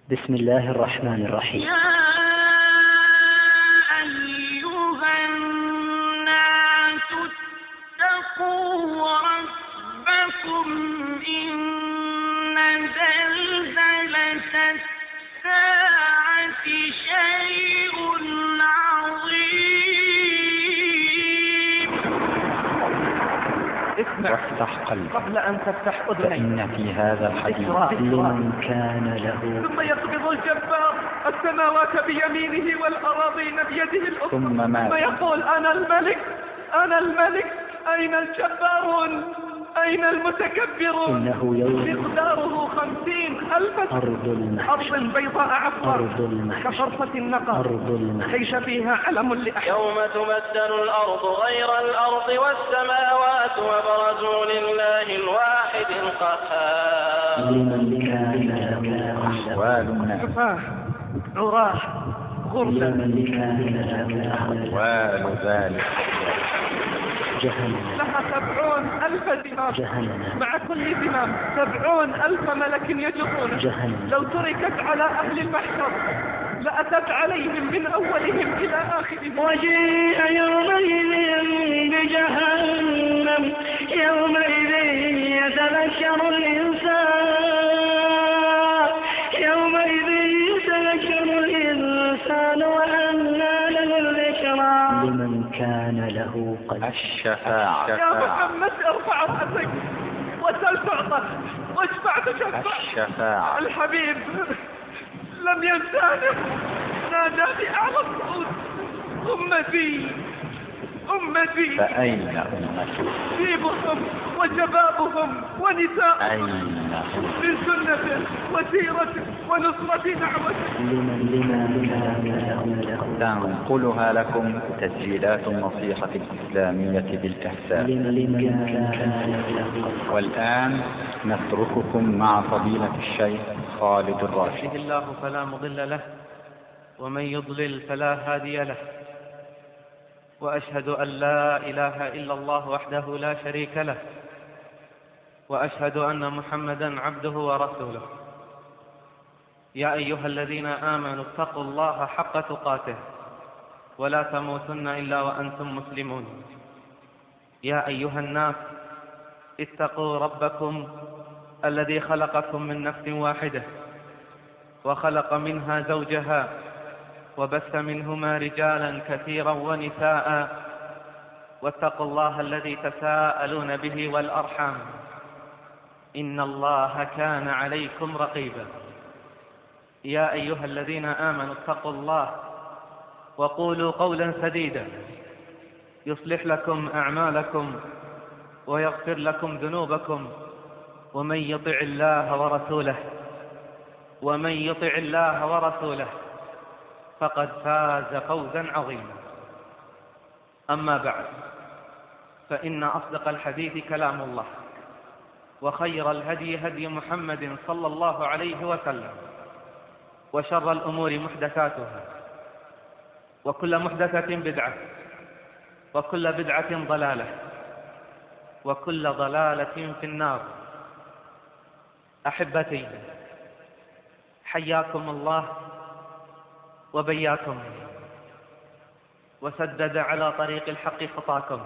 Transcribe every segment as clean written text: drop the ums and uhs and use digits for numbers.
بسم الله الرحمن الرحيم. يا أيها الناس اتقوا ربكم إن زلزلة الساعة شيء عظيم. وافتح قلبك قبل أن تفتح أذنيك، فإن في هذا الحديث لمن كان له ثم يقبض الجبار السماوات بيمينه والأراضين بيده الأخرى، ثم مات. ثم يقول أنا الملك أنا الملك، أين الجبارون أين المتكبرون؟ إنه يوم مقداره 50,000 أرض المحشر أرض بيضاء عفوا أرض المحشر كفرصة النقر أرض المحشر ليس فيها علم لأحد. يوم تبدل الأرض غير الأرض والسماوات وبرزوا لله الواحد القهار. لمن كان له أحوال الناس كفاه عراه غرلا لمن كان له أحوال ذلك جهنم لها 70,000 زمام، جهنم مع كل زمام 70,000 ملك يجرون. جهنم لو تركت على أهل المحشر لأتت عليهم من أولهم إلى آخرهم. وجيء يومئذ بجهنم يومئذ يتذكر الإنسان وأنى له الذكرى. لمن كان له قلب الشفاعة يا محمد ارفع رأسك وسل تعطى واشفع تشفع. الشفاعة الحبيب لم ينسانا، نادى بأعلى الصوت أمتي أمتي. فأين أمتي طيبهم وشبابهم ونساءهم أين هم من سنته وسيرته ونصرة دعوته. لمن كان له تنقلها لكم تسجيلات النصيحة الإسلامية بالإحسان. لمن كان له والآن نترككم مع فضيلة الشيخ خالد الراشد. يهده الله فلا مضل له ومن يضلل فلا هادي له، وأشهد أن لا إله إلا الله وحده لا شريك له، وأشهد أن محمدا عبده ورسوله. يا أيها الذين آمنوا اتقوا الله حق تقاته ولا تموتن إلا وأنتم مسلمون. يا أيها الناس اتقوا ربكم الذي خلقكم من نفس واحدة وخلق منها زوجها وبث منهما رجالا كثيرا ونساء، واتقوا الله الذي تساءلون به والأرحام إن الله كان عليكم رقيبا. يا أيها الذين آمنوا اتقوا الله وقولوا قولا سديدا يصلح لكم أعمالكم ويغفر لكم ذنوبكم، ومن يطع الله ورسوله فقد فاز فوزا عظيما. أما بعد، فإن أصدق الحديث كلام الله، وخير الهدي هدي محمد صلى الله عليه وسلم، وشر الأمور محدثاتها، وكل محدثة بدعة، وكل بدعة ضلالة، وكل ضلالة في النار. أحبتي، حياكم الله وبياكم، وسدد على طريق الحق خطاكم،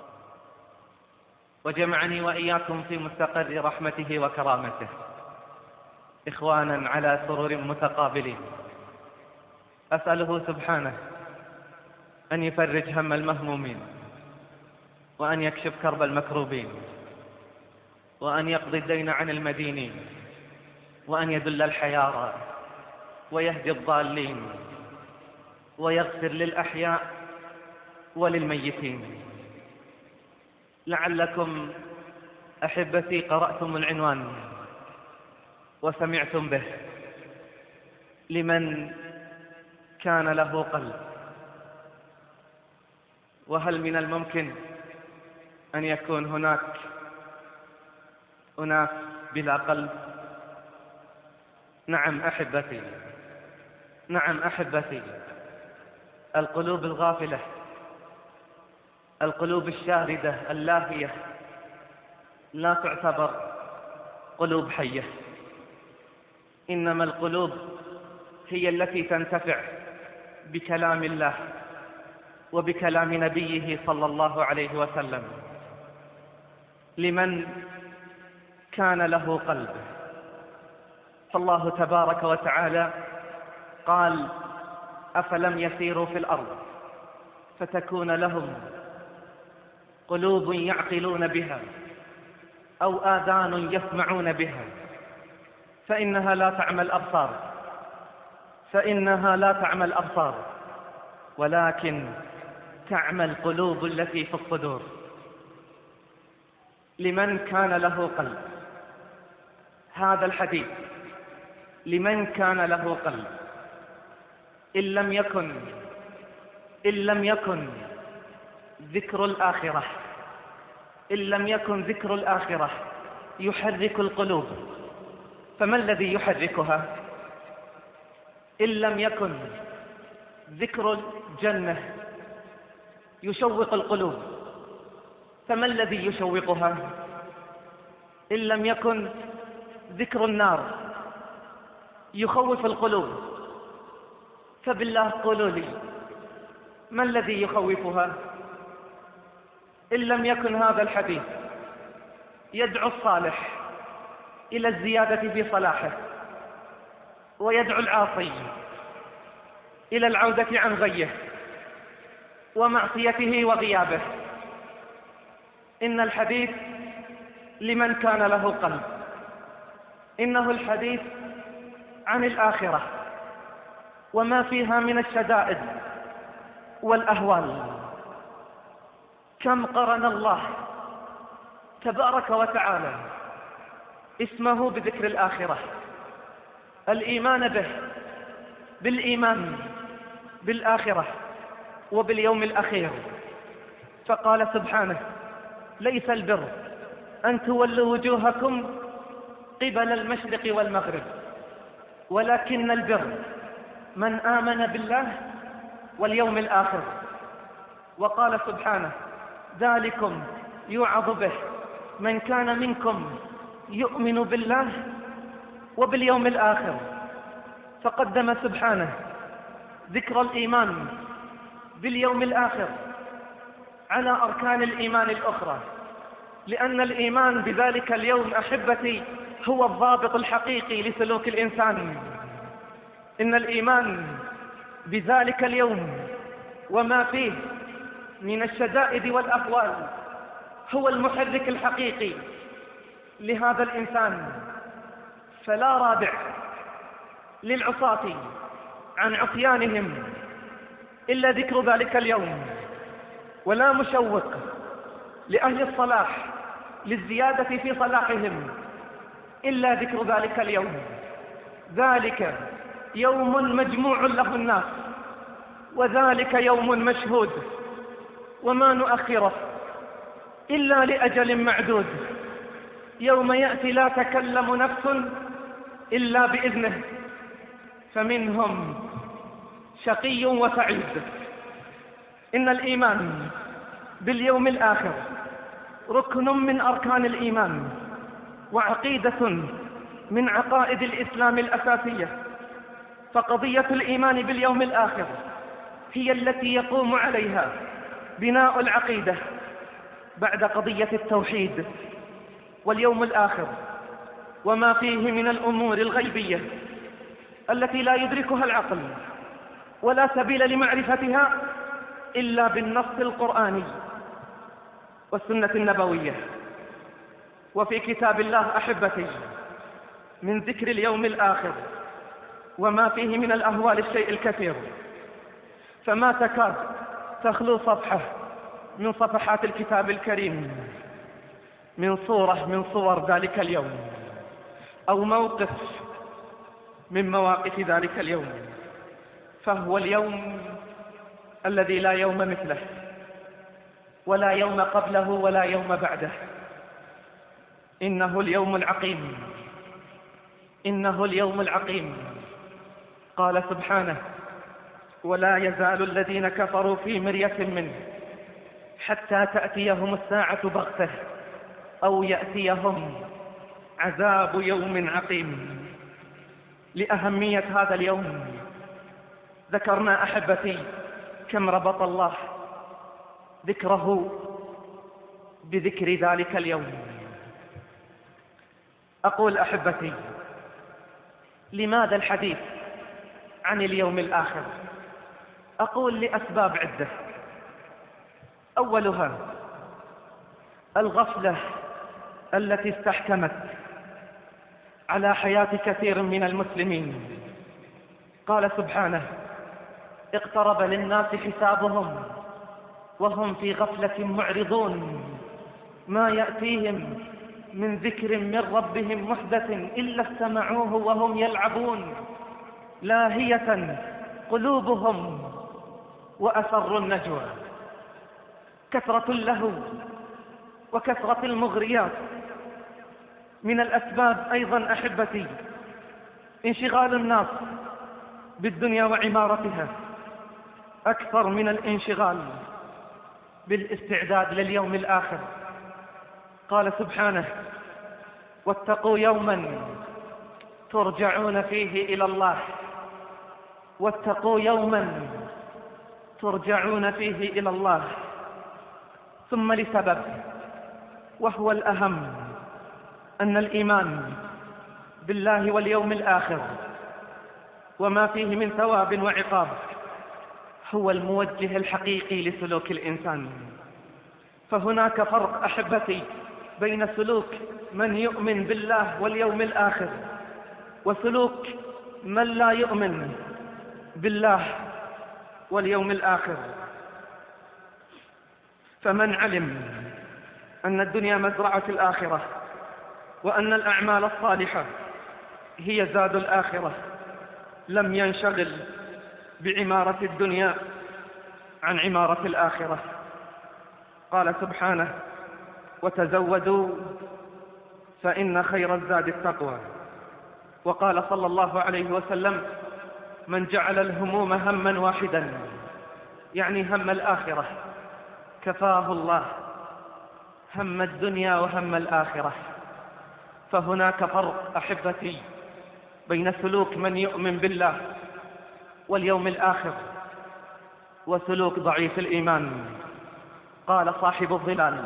وجمعني وإياكم في مستقر رحمته وكرامته، إخوانا على سرر متقابلين. أسأله سبحانه أن يفرج هم المهمومين، وأن يكشف كرب المكروبين، وأن يقضي الدين عن المدينين، وأن يدل الحيارى ويهدي الضالين، ويغفر للأحياء وللميتين. لعلكم أحبتي قرأتم العنوان وسمعتم به: لمن كان له قلب. وهل من الممكن أن يكون هناك أناس بلا قلب؟ نعم أحبتي، نعم أحبتي، القلوب الغافلة، القلوب الشاردة اللاهية لا تعتبر قلوب حية، إنما القلوب هي التي تنتفع بكلام الله وبكلام نبيه صلى الله عليه وسلم. لمن كان له قلب. فالله تبارك وتعالى قال: أفلم يسيروا في الأرض فتكون لهم قلوب يعقلون بها أو آذان يسمعون بها فإنها لا تعمى الأبصار ولكن تعمى القلوب التي في الصدور. لمن كان له قلب. هذا الحديث لمن كان له قلب. إن لم يكن ذكر الآخرة يحرك القلوب، فما الذي يحركها؟ إن لم يكن ذكر الجنة يشوق القلوب، فما الذي يشوقها؟ إن لم يكن ذكر النار يخوف القلوب، فبالله قولوا لي ما الذي يخوفها؟ إن لم يكن هذا الحديث يدعو الصالح إلى الزيادة في صلاحه، ويدعو العاصي إلى العودة عن غيه ومعصيته وغيابه. إن الحديث لمن كان له قلب. إنه الحديث عن الآخرة وما فيها من الشدائد والأهوال. كم قرن الله تبارك وتعالى اسمه بذكر الآخرة، الإيمان به، بالإيمان بالآخرة وباليوم الأخير. فقال سبحانه: ليس البر أن تولوا وجوهكم قبل المشرق والمغرب ولكن البر من آمن بالله واليوم الآخر. وقال سبحانه: ذلكم يوعظ به من كان منكم يؤمن بالله وباليوم الآخر. فقدم سبحانه ذكر الإيمان باليوم الآخر على أركان الإيمان الأخرى، لأن الإيمان بذلك اليوم أحبتي هو الضابط الحقيقي لسلوك الإنسان. إن الإيمان بذلك اليوم وما فيه من الشدائد والأهوال هو المحرك الحقيقي لهذا الإنسان. فلا رادع للعصاة عن عصيانهم إلا ذكر ذلك اليوم، ولا مشوق لأهل الصلاح للزيادة في صلاحهم إلا ذكر ذلك اليوم. ذلك يوم مجموع له الناس، وذلك يوم مشهود، وما نؤخره إلا لأجل معدود. يوم يأتي لا تكلم نفس إلا بإذنه، فمنهم شقي وسعيد. إن الإيمان باليوم الآخر ركن من أركان الإيمان، وعقيدة من عقائد الإسلام الأساسية. فقضية الإيمان باليوم الآخر هي التي يقوم عليها بناء العقيدة بعد قضية التوحيد. واليوم الآخر وما فيه من الأمور الغيبية التي لا يدركها العقل ولا سبيل لمعرفتها إلا بالنص القرآني والسنة النبوية. وفي كتاب الله أحبتي من ذكر اليوم الآخر وما فيه من الأهوال الشيء الكثير، فما تكاد تخلو صفحة من صفحات الكتاب الكريم من صورة من صور ذلك اليوم، أو موقف من مواقف ذلك اليوم. فهو اليوم الذي لا يوم مثله، ولا يوم قبله ولا يوم بعده. إنه اليوم العقيم، إنه اليوم العقيم. قال سبحانه: ولا يزال الذين كفروا في مرية منه حتى تأتيهم الساعة بغتة أو يأتيهم عذاب يوم عقيم. لأهمية هذا اليوم ذكرنا أحبتي كم ربط الله ذكره بذكر ذلك اليوم. أقول أحبتي، لماذا الحديث عن اليوم الآخر؟ أقول لأسباب عدة. أولها الغفلة التي استحكمت على حياة كثير من المسلمين. قال سبحانه: اقترب للناس حسابهم وهم في غفلة معرضون، ما يأتيهم من ذكر من ربهم محدث إلا استمعوه وهم يلعبون لاهية قلوبهم وأسروا النجوى. كثرة اللهو وكثرة المغريات من الأسباب أيضا أحبتي انشغال الناس بالدنيا وعمارتها أكثر من الانشغال بالاستعداد لليوم الآخر. قال سبحانه: واتقوا يوما ترجعون فيه إلى الله، واتقوا يوما ترجعون فيه إلى الله. ثم لسبب وهو الأهم، أن الإيمان بالله واليوم الآخر وما فيه من ثواب وعقاب هو الموجه الحقيقي لسلوك الإنسان. فهناك فرق أحبتي بين سلوك من يؤمن بالله واليوم الآخر وسلوك من لا يؤمن بالله واليوم الآخر. فمن علم أن الدنيا مزرعة الآخرة وأن الأعمال الصالحة هي زاد الآخرة لم ينشغل بعمارة الدنيا عن عمارة الآخرة. قال سبحانه: وتزودوا فإن خير الزاد التقوى. وقال صلى الله عليه وسلم: من جعل الهموم هما واحدا، يعني هم الآخرة، كفاه الله هم الدنيا وهم الآخرة. فهناك فرق أحبتي بين سلوك من يؤمن بالله واليوم الآخر وسلوك ضعيف الإيمان. قال صاحب الظلال: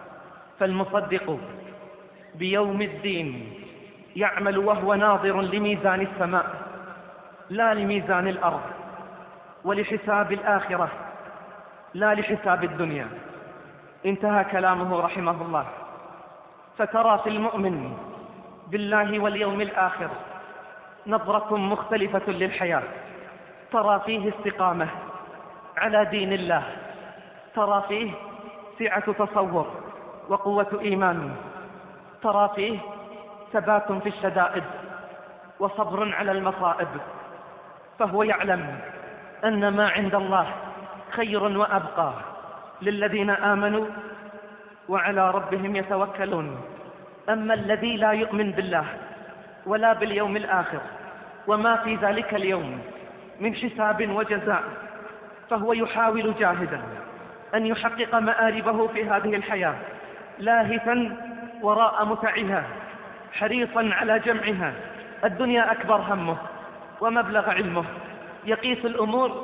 فالمصدق بيوم الدين يعمل وهو ناظر لميزان السماء لا لميزان الأرض، ولحساب الآخرة لا لحساب الدنيا. انتهى كلامه رحمه الله. فترى في المؤمن بالله واليوم الآخر نظرة مختلفة للحياة، ترى فيه استقامة على دين الله، ترى فيه سعة تصور وقوة إيمان، ترى فيه ثبات في الشدائد وصبر على المصائب. فهو يعلم أن ما عند الله خير وأبقى للذين آمنوا وعلى ربهم يتوكلون. أما الذي لا يؤمن بالله ولا باليوم الآخر وما في ذلك اليوم من حساب وجزاء، فهو يحاول جاهدا أن يحقق مآربه في هذه الحياة، لاهثا وراء متعها، حريصا على جمعها. الدنيا أكبر همه ومبلغ علمه، يقيس الأمور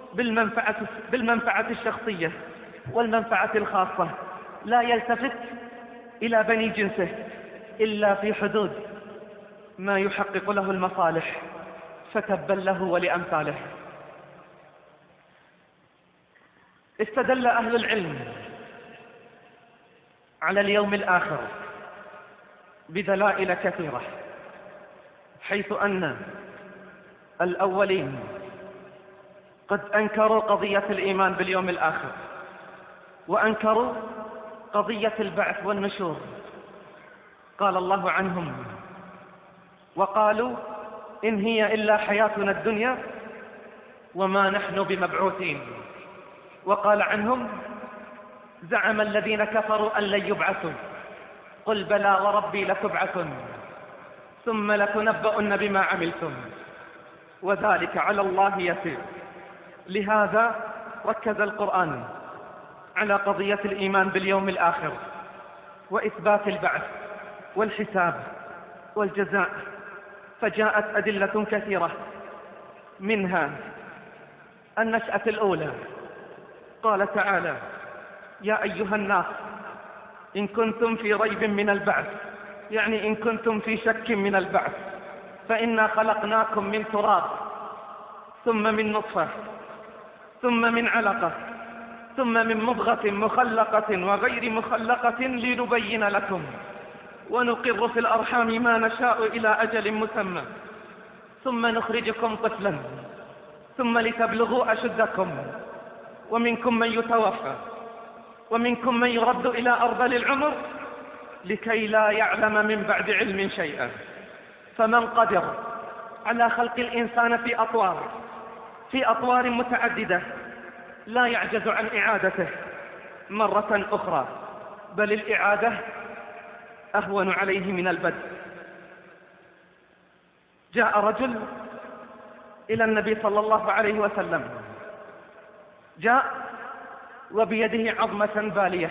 بالمنفعة الشخصية والمنفعة الخاصة، لا يلتفت إلى بني جنسه إلا في حدود ما يحقق له المصالح، فتبا له ولأمثاله. استدل أهل العلم على اليوم الآخر بدلائل كثيرة، حيث أن الأولين قد أنكروا قضية الإيمان باليوم الآخر وأنكروا قضية البعث والنشور. قال الله عنهم: وقالوا إن هي إلا حياتنا الدنيا وما نحن بمبعوثين. وقال عنهم: زعم الذين كفروا أن لن يبعثوا، قل بلى وربي لتبعثن ثم لتنبؤن بما عملتم وذلك على الله يسير. لهذا ركز القرآن على قضية الإيمان باليوم الآخر وإثبات البعث والحساب والجزاء، فجاءت أدلة كثيرة، منها النشأة الأولى. قال تعالى: يا أيها الناس إن كنتم في ريب من البعث، يعني إن كنتم في شك من البعث، فإنا خلقناكم من تراب، ثم من نطفة، ثم من علقة، ثم من مضغة مخلقة وغير مخلقة لنبين لكم، ونقر في الأرحام ما نشاء إلى أجل مسمى، ثم نخرجكم طفلا، ثم لتبلغوا أشدكم، ومنكم من يتوفى، ومنكم من يرد إلى أرذل العمر لكي لا يعلم من بعد علم شيئا. فمن قدر على خلق الإنسان في أطوار متعددة لا يعجز عن إعادته مرة أخرى، بل الإعادة أهون عليه من البدء. جاء رجل إلى النبي صلى الله عليه وسلم، جاء وبيده عظمة بالية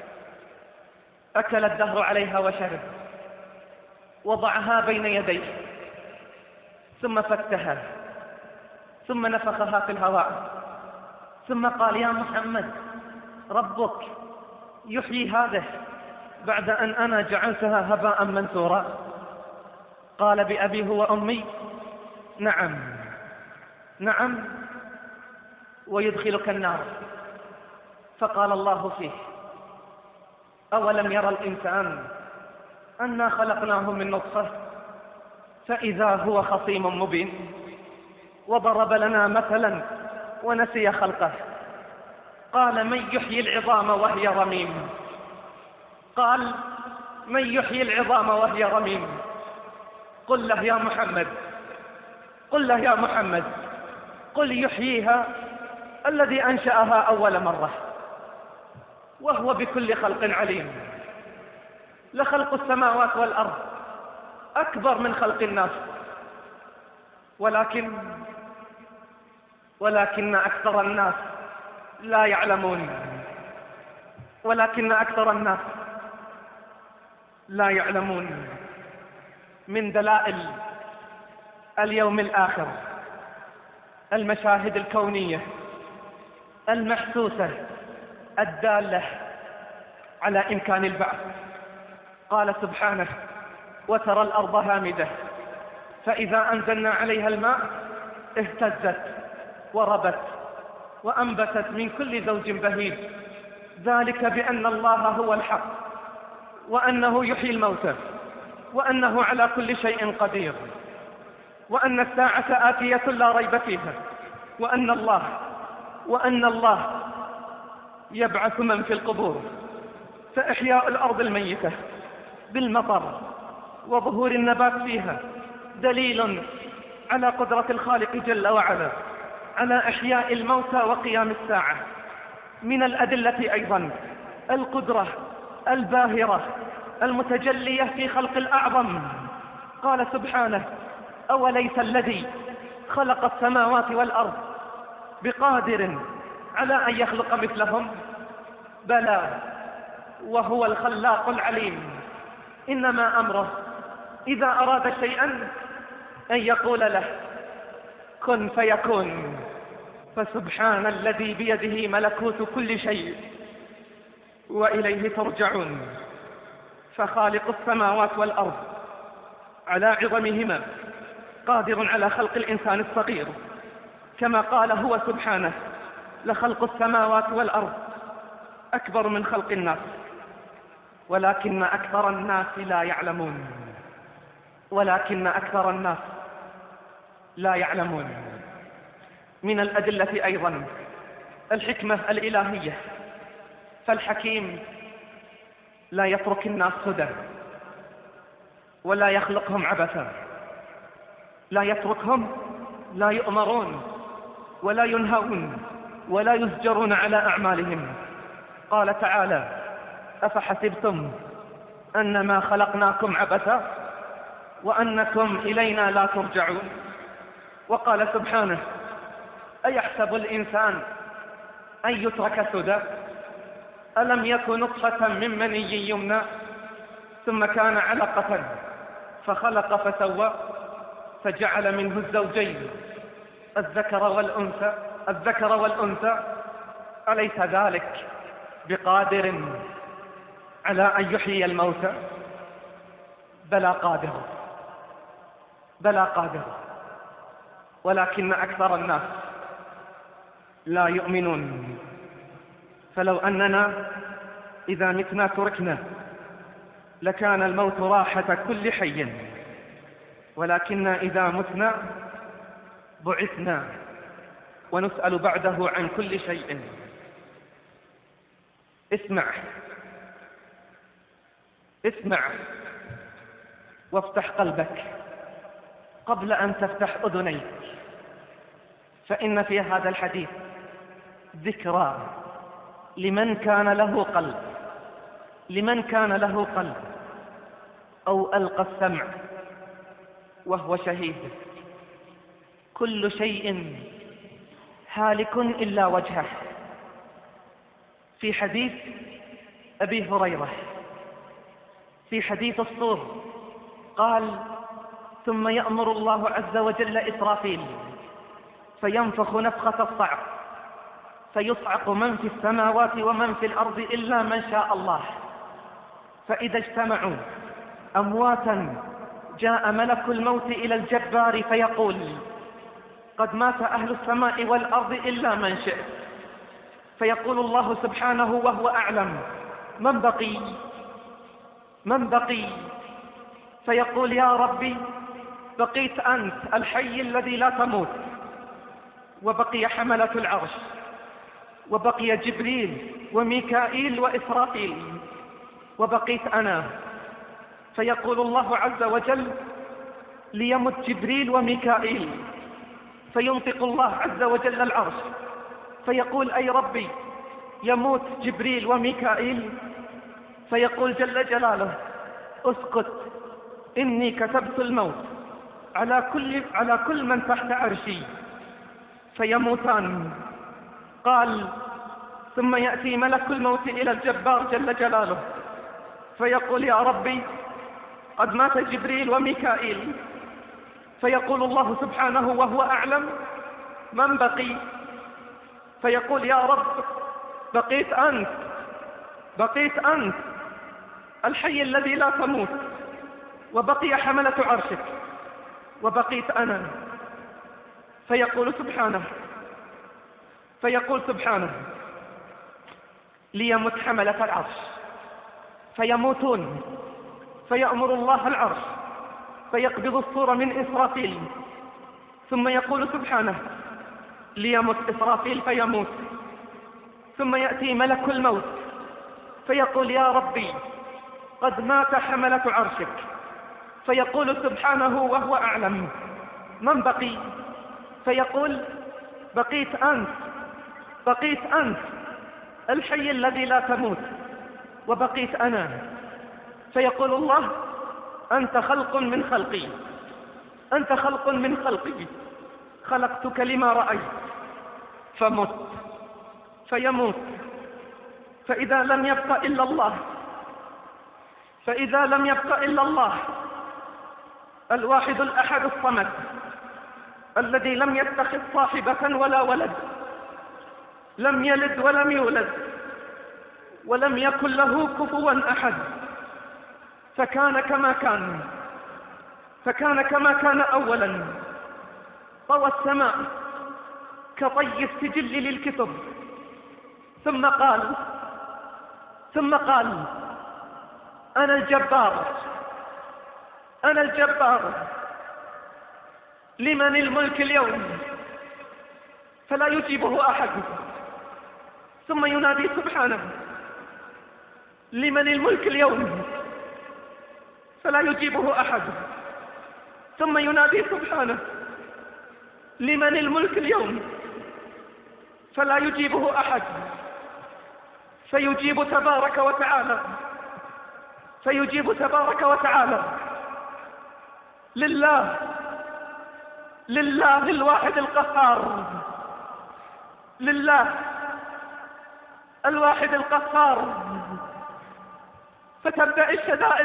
أكل الدهر عليها وشرب، وضعها بين يديه ثم فتها ثم نفخها في الهواء، ثم قال: يا محمد، ربك يحيي هذا بعد أن أنا جعلتها هباء منثورا؟ قال: بأبي وأمي نعم نعم، ويدخلك النار. فقال الله فيه: أولم يرى الإنسان أنا خلقناه من نطفة فإذا هو خصيم مبين، وضرب لنا مثلا ونسي خلقه. قال: من يحيي العظام وهي رميم؟ قال: من يحيي العظام وهي رميم؟ قل له يا محمد، قل له يا محمد، قل يحييها الذي أنشأها أول مرة، وهو بكل خلق عليم. لخلق السماوات والأرض أكبر من خلق الناس، ولكن أكثر الناس لا يعلمون، ولكن أكثر الناس لا يعلمون. من دلائل اليوم الآخر المشاهد الكونية المحسوسة الدالة على إمكان البعث. قال سبحانه: وترى الأرض هامدة فإذا أنزلنا عليها الماء اهتزت وربت وأنبتت من كل زوج بهيج، ذلك بأن الله هو الحق، وأنه يحيي الموتى، وأنه على كل شيء قدير، وأن الساعة آتية لا ريب فيها، وأن الله يبعث من في القبور. فإحياء الأرض الميتة بالمطر وظهور النبات فيها دليل على قدرة الخالق جل وعلا على إحياء الموتى وقيام الساعة. من الأدلة أيضا القدرة الباهرة المتجلية في خلق الأعظم. قال سبحانه: أوليس الذي خلق السماوات والأرض بقادر على أن يخلق مثلهم؟ بلى وهو الخلاق العليم. إنما أمره إذا أراد شيئا أن يقول له كن فيكون. فسبحان الذي بيده ملكوت كل شيء وإليه ترجعون. فخالق السماوات والأرض على عظمهما قادر على خلق الإنسان الصغير، كما قال هو سبحانه: لخلق السماوات والأرض أكبر من خلق الناس، ولكن أكثر الناس لا يعلمون. ولكن أكثر الناس لا يعلمون. من الأدلة أيضا الحكمة الإلهية. فالحكيم لا يترك الناس سدى ولا يخلقهم عبثا، لا يتركهم لا يؤمرون ولا ينهون ولا يزجرون على أعمالهم. قال تعالى: أفحسبتم أنما خلقناكم عبثا وأنكم إلينا لا ترجعون. وقال سبحانه: أيحسب الإنسان أن يترك سدى ألم يكن نطفة من مني يمنى ثم كان علقة فخلق فسوى فجعل منه الزوجين الذكر والأنثى الذكر والأنثى، أليس ذلك بقادر على أن يحيي الموتى؟ بلى قادر، بلى قادر، ولكن أكثر الناس لا يؤمنون. فلو أننا إذا متنا تركنا لكان الموت راحة كل حي، ولكن إذا متنا بعثنا ونسأل بعده عن كل شيء. اسمع، اسمع وافتح قلبك قبل أن تفتح أذنيك، فإن في هذا الحديث ذكرى لمن كان له قلب، لمن كان له قلب أو ألقى السمع وهو شهيد. كل شيء هالك إلا وجهه. في حديث أبي هريرة في حديث الصور قال: ثم يأمر الله عز وجل إسرافيل فينفخ نفخة الصعق فيصعق من في السماوات ومن في الأرض إلا من شاء الله، فإذا اجتمعوا أمواتا جاء ملك الموت إلى الجبار فيقول: قد مات أهل السماء والأرض إلا من شئت. فيقول الله سبحانه وهو أعلم: من بقي؟ من بقي؟ فيقول: يا ربي بقيت أنت الحي الذي لا تموت، وبقي حملة العرش، وبقي جبريل وميكائيل وإسرافيل، وبقيت أنا. فيقول الله عز وجل: ليمت جبريل وميكائيل. فينطق الله عز وجل العرش فيقول: أي ربي يموت جبريل وميكائيل. فيقول جل جلاله: اسكت، إني كتبت الموت على كل من تحت عرشي. فيموتان. قال: ثم يأتي ملك الموت إلى الجبار جل جلاله فيقول: يا ربي قد مات جبريل وميكائيل. فيقول الله سبحانه وهو أعلم: من بقي؟ فيقول: يا رب بقيت أنت، بقيت أنت الحي الذي لا تموت، وبقي حملة عرشك، وبقيت أنا. فيقول سبحانه ليمت حملة العرش. فيموتون. فيأمر الله العرش فيقبض الصور من إسرافيل. ثم يقول سبحانه ليمت إسرافيل فيموت. ثم يأتي ملك الموت فيقول: يا ربي قد مات حملة عرشك. فيقول سبحانه وهو أعلم: من بقي؟ فيقول: بقيت أنت، بقيت أنت الحي الذي لا تموت، وبقيت أنا. فيقول الله: أنت خلق من خلقي، أنت خلق من خلقي، خلقتك لما رأيت. فمت. فيموت. فإذا لم يبق إلا الله، فإذا لم يبق إلا الله الواحد الأحد الصمد الذي لم يتخذ صاحبة ولا ولد، لم يلد ولم يولد، ولم يكن له كفوا أحد، فكان كما كان أولا. طوى السماء كطي السجل للكتب. ثم قال: أنا الجبار، أنا الجبار، لمن الملك اليوم؟ فلا يجيبه أحد. ثم ينادي سبحانه: لمن الملك اليوم؟ فلا يجيبه أحد. ثم ينادي سبحانه: لمن الملك اليوم؟ فلا يجيبه أحد. فيجيب تبارك وتعالى، فيجيب تبارك وتعالى: لله، لله الواحد القهار، لله الواحد القهار. فتبدأ الشدائد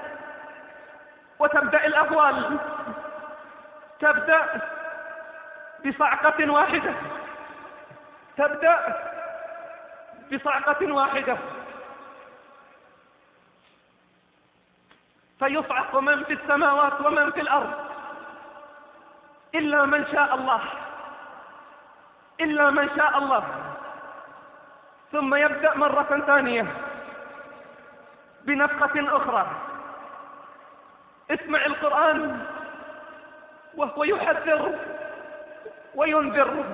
وتبدأ الأهوال، تبدأ بصعقة واحدة تبدأ بصعقة واحدة، فيصعق من في السماوات ومن في الأرض إلا من شاء الله، إلا من شاء الله. ثم يبدأ مرة ثانية بنفخة أخرى. اسمع القرآن وهو يحذر وينذر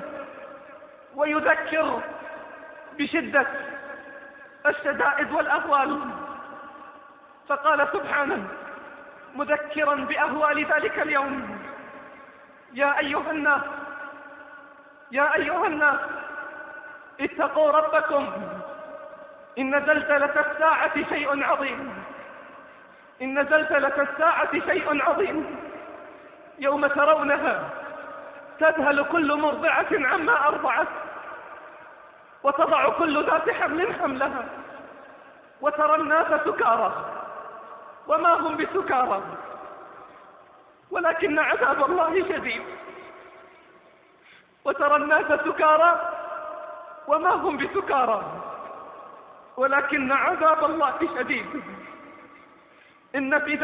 ويذكر بشدة الشدائد والأهوال. فقال سبحانه مذكرا بأهوال ذلك اليوم: يا أيها الناس، يا أيها الناس، اتقوا ربكم، إن زلزلة الساعة شيء عظيم، إن زلزلة الساعة شيء عظيم، يوم ترونها تذهل كل مرضعة عما أرضعت، وتضع كل ذات حمل حملها، وترى الناس سكارى وما هم بسكارى ولكن عذاب الله شديد. وترى الناس سكارى وما هم بسكارى ولكن عذاب الله شديد. إن في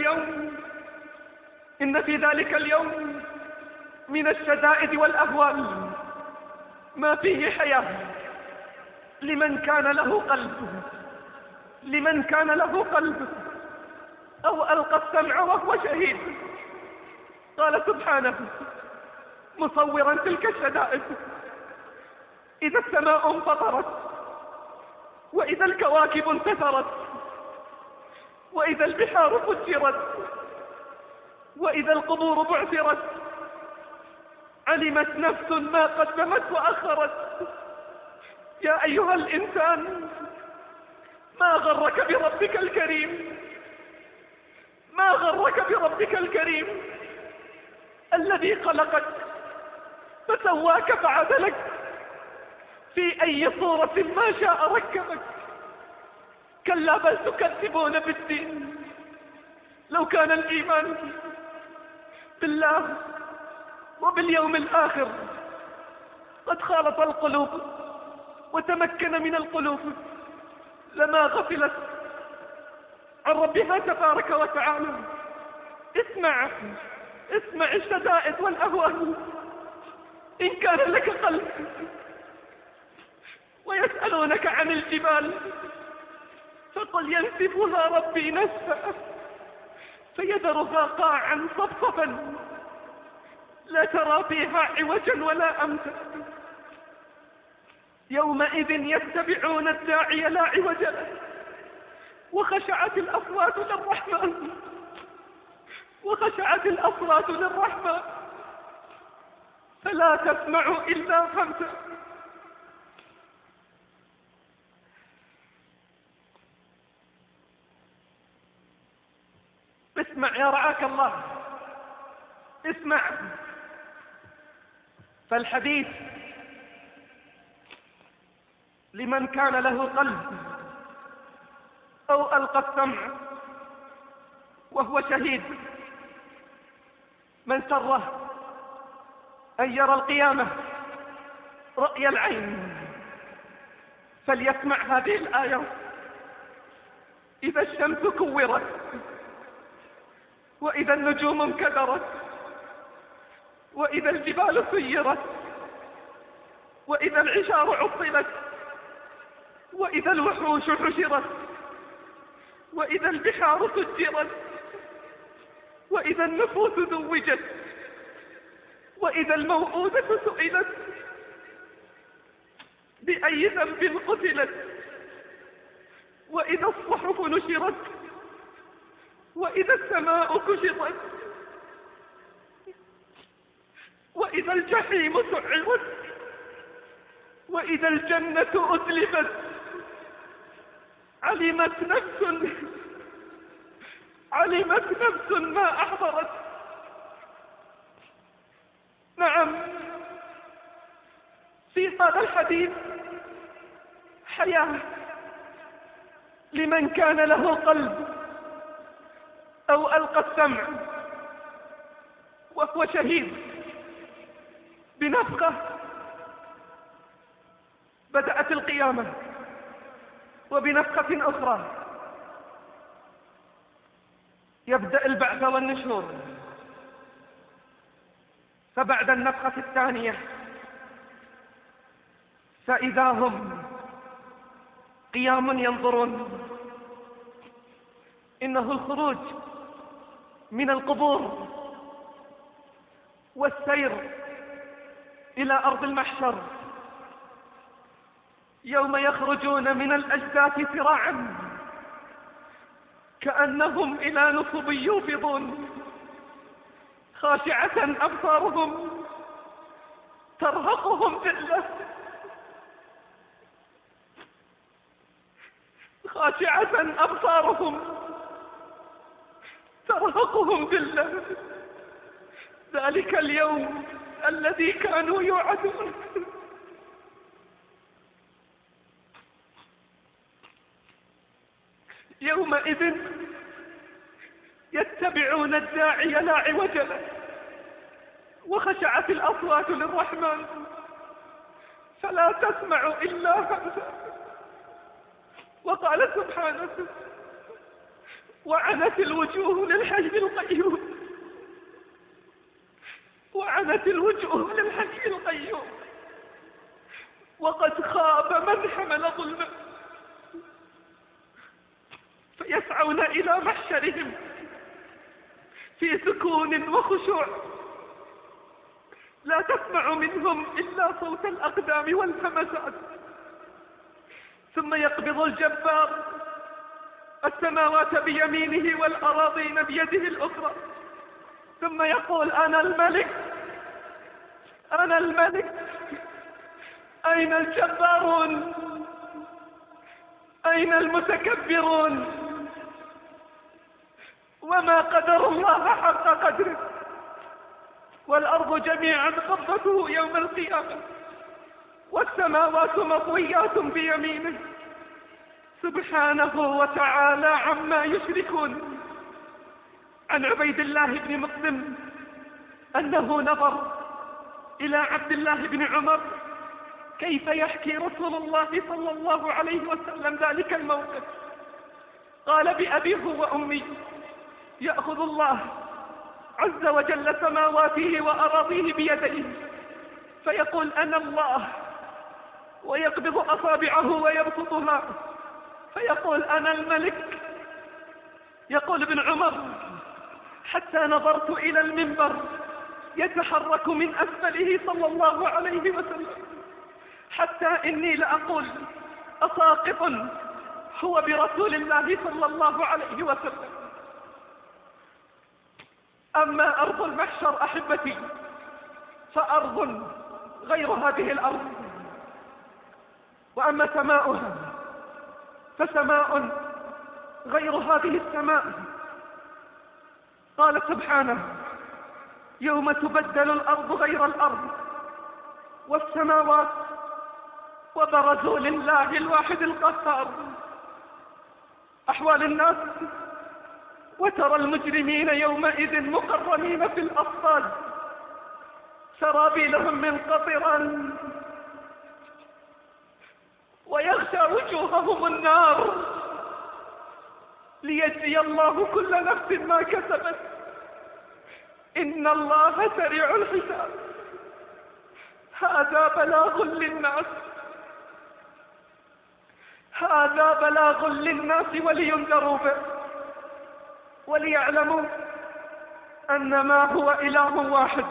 ذلك اليوم من الشدائد والأهوال ما فيه حياة لمن كان له قلب، لمن كان له قلب أو ألقى السمع وهو شهيد. قال سبحانه مصورا تلك الشدائد: إذا السماء انفطرت، وإذا الكواكب انتثرت، وإذا البحار فجرت، وإذا القبور بعثرت، علمت نفس ما قدمت وأخرت. يا أيها الإنسان ما غرك بربك الكريم، ما غرك بربك الكريم الذي خلقك فسواك فعدلك، في أي صورة ما شاء ركبك. كلا بل تكذبون بالدين. لو كان الإيمان بالله وباليوم الآخر قد خالط القلوب وتمكن من القلوب لما غفلت عن ربها تبارك وتعالى. اسمع الشدائد والأهوال إن كان لك قلب. ويسألونك عن الجبال فقل ينسفها ربي نسفا فيذرها قاعا صفصفا لا ترى فيها عوجا ولا أمتا. يومئذ يتبعون الداعي لا عوج له وخشعت الأصوات للرحمن، وخشعت الأصوات للرحمن فلا تسمع إلا همسا. اسمع يا رعاك الله، اسمع. فالحديث لمن كان له قلب أو ألقى السمع وهو شهيد. من سره أن يرى القيامة رأي العين فليسمع هذه الآية: إذا الشمس كورت، وإذا النجوم انكدرت، وإذا الجبال سيرت، وإذا العشار عطلت، وإذا الوحوش حشرت، وإذا البحار سجرت، وإذا النفوس زوجت، وإذا الموءودة سئلت بأي ذنب قتلت، وإذا الصحف نشرت، وإذا السماء كشطت، وإذا الجحيم سعرت، وإذا الجنة أزلفت. علمت نفس ما أحضرت. نعم، في هذا الحديث حياة لمن كان له قلب أو ألقى السمع وهو شهيد بنفخة بدأت القيامة، وبنفخة أخرى يبدأ البعث والنشور. فبعد النفخة الثانية فإذا هم قيام ينظرون. إنه الخروج من القبور والسير إلى أرض المحشر، يوم يخرجون من الأجداث سراعا كأنهم إلى نصب يوفضون، خاشعة أبصارهم ترهقهم ذلة، خاشعة أبصارهم ترهقهم ذلة. ذلك اليوم الذي كانوا يوعدون. يومئذ يتبعون الداعي لا عوج له، وخشعت الأصوات للرحمن فلا تسمع إلا همسا. وقال سبحانه: وعنت الوجوه للحي القيوم، وعنت الوجوه للحي القيوم، وقد خاب من حمل ظلما. فيسعون إلى محشرهم في سكون وخشوع، لا تسمع منهم إلا صوت الأقدام والهمسات. ثم يقبض الجبار السماوات بيمينه والأراضين بيده الأخرى، ثم يقول: أنا الملك، أنا الملك، أين الجبارون؟ أين المتكبرون؟ وما قدر الله حق قدره، والأرض جميعا قبضته يوم القيامة، والسماوات مطويات بيمينه سبحانه وتعالى عما يشركون. عن عبيد الله بن مسلم أنه نظر إلى عبد الله بن عمر كيف يحكي رسول الله صلى الله عليه وسلم ذلك الموقف. قال: بأبيه وأمي يأخذ الله عز وجل سماواته وأراضيه بيديه فيقول: أنا الله، ويقبض أصابعه ويبسطها فيقول: أنا الملك. يقول ابن عمر: حتى نظرت إلى المنبر يتحرك من أسفله صلى الله عليه وسلم، حتى إني لأقول: أساقط هو برسول الله صلى الله عليه وسلم. أما أرض المحشر أحبتي فأرض غير هذه الأرض، وأما سماؤها فسماء غير هذه السماء. قال سبحانه: يوم تبدل الأرض غير الأرض والسماوات وبرزوا لله الواحد القهار. أحوال الناس: وترى المجرمين يومئذ مقرنين في الأصفاد سرابيلهم من قطران ويغشى وجوههم النار ليجزي الله كل نفس ما كسبت، إن الله سريع الحساب. هذا بلاغ للناس، هذا بلاغ للناس ولينذروا به وليعلموا أنما هو إله واحد،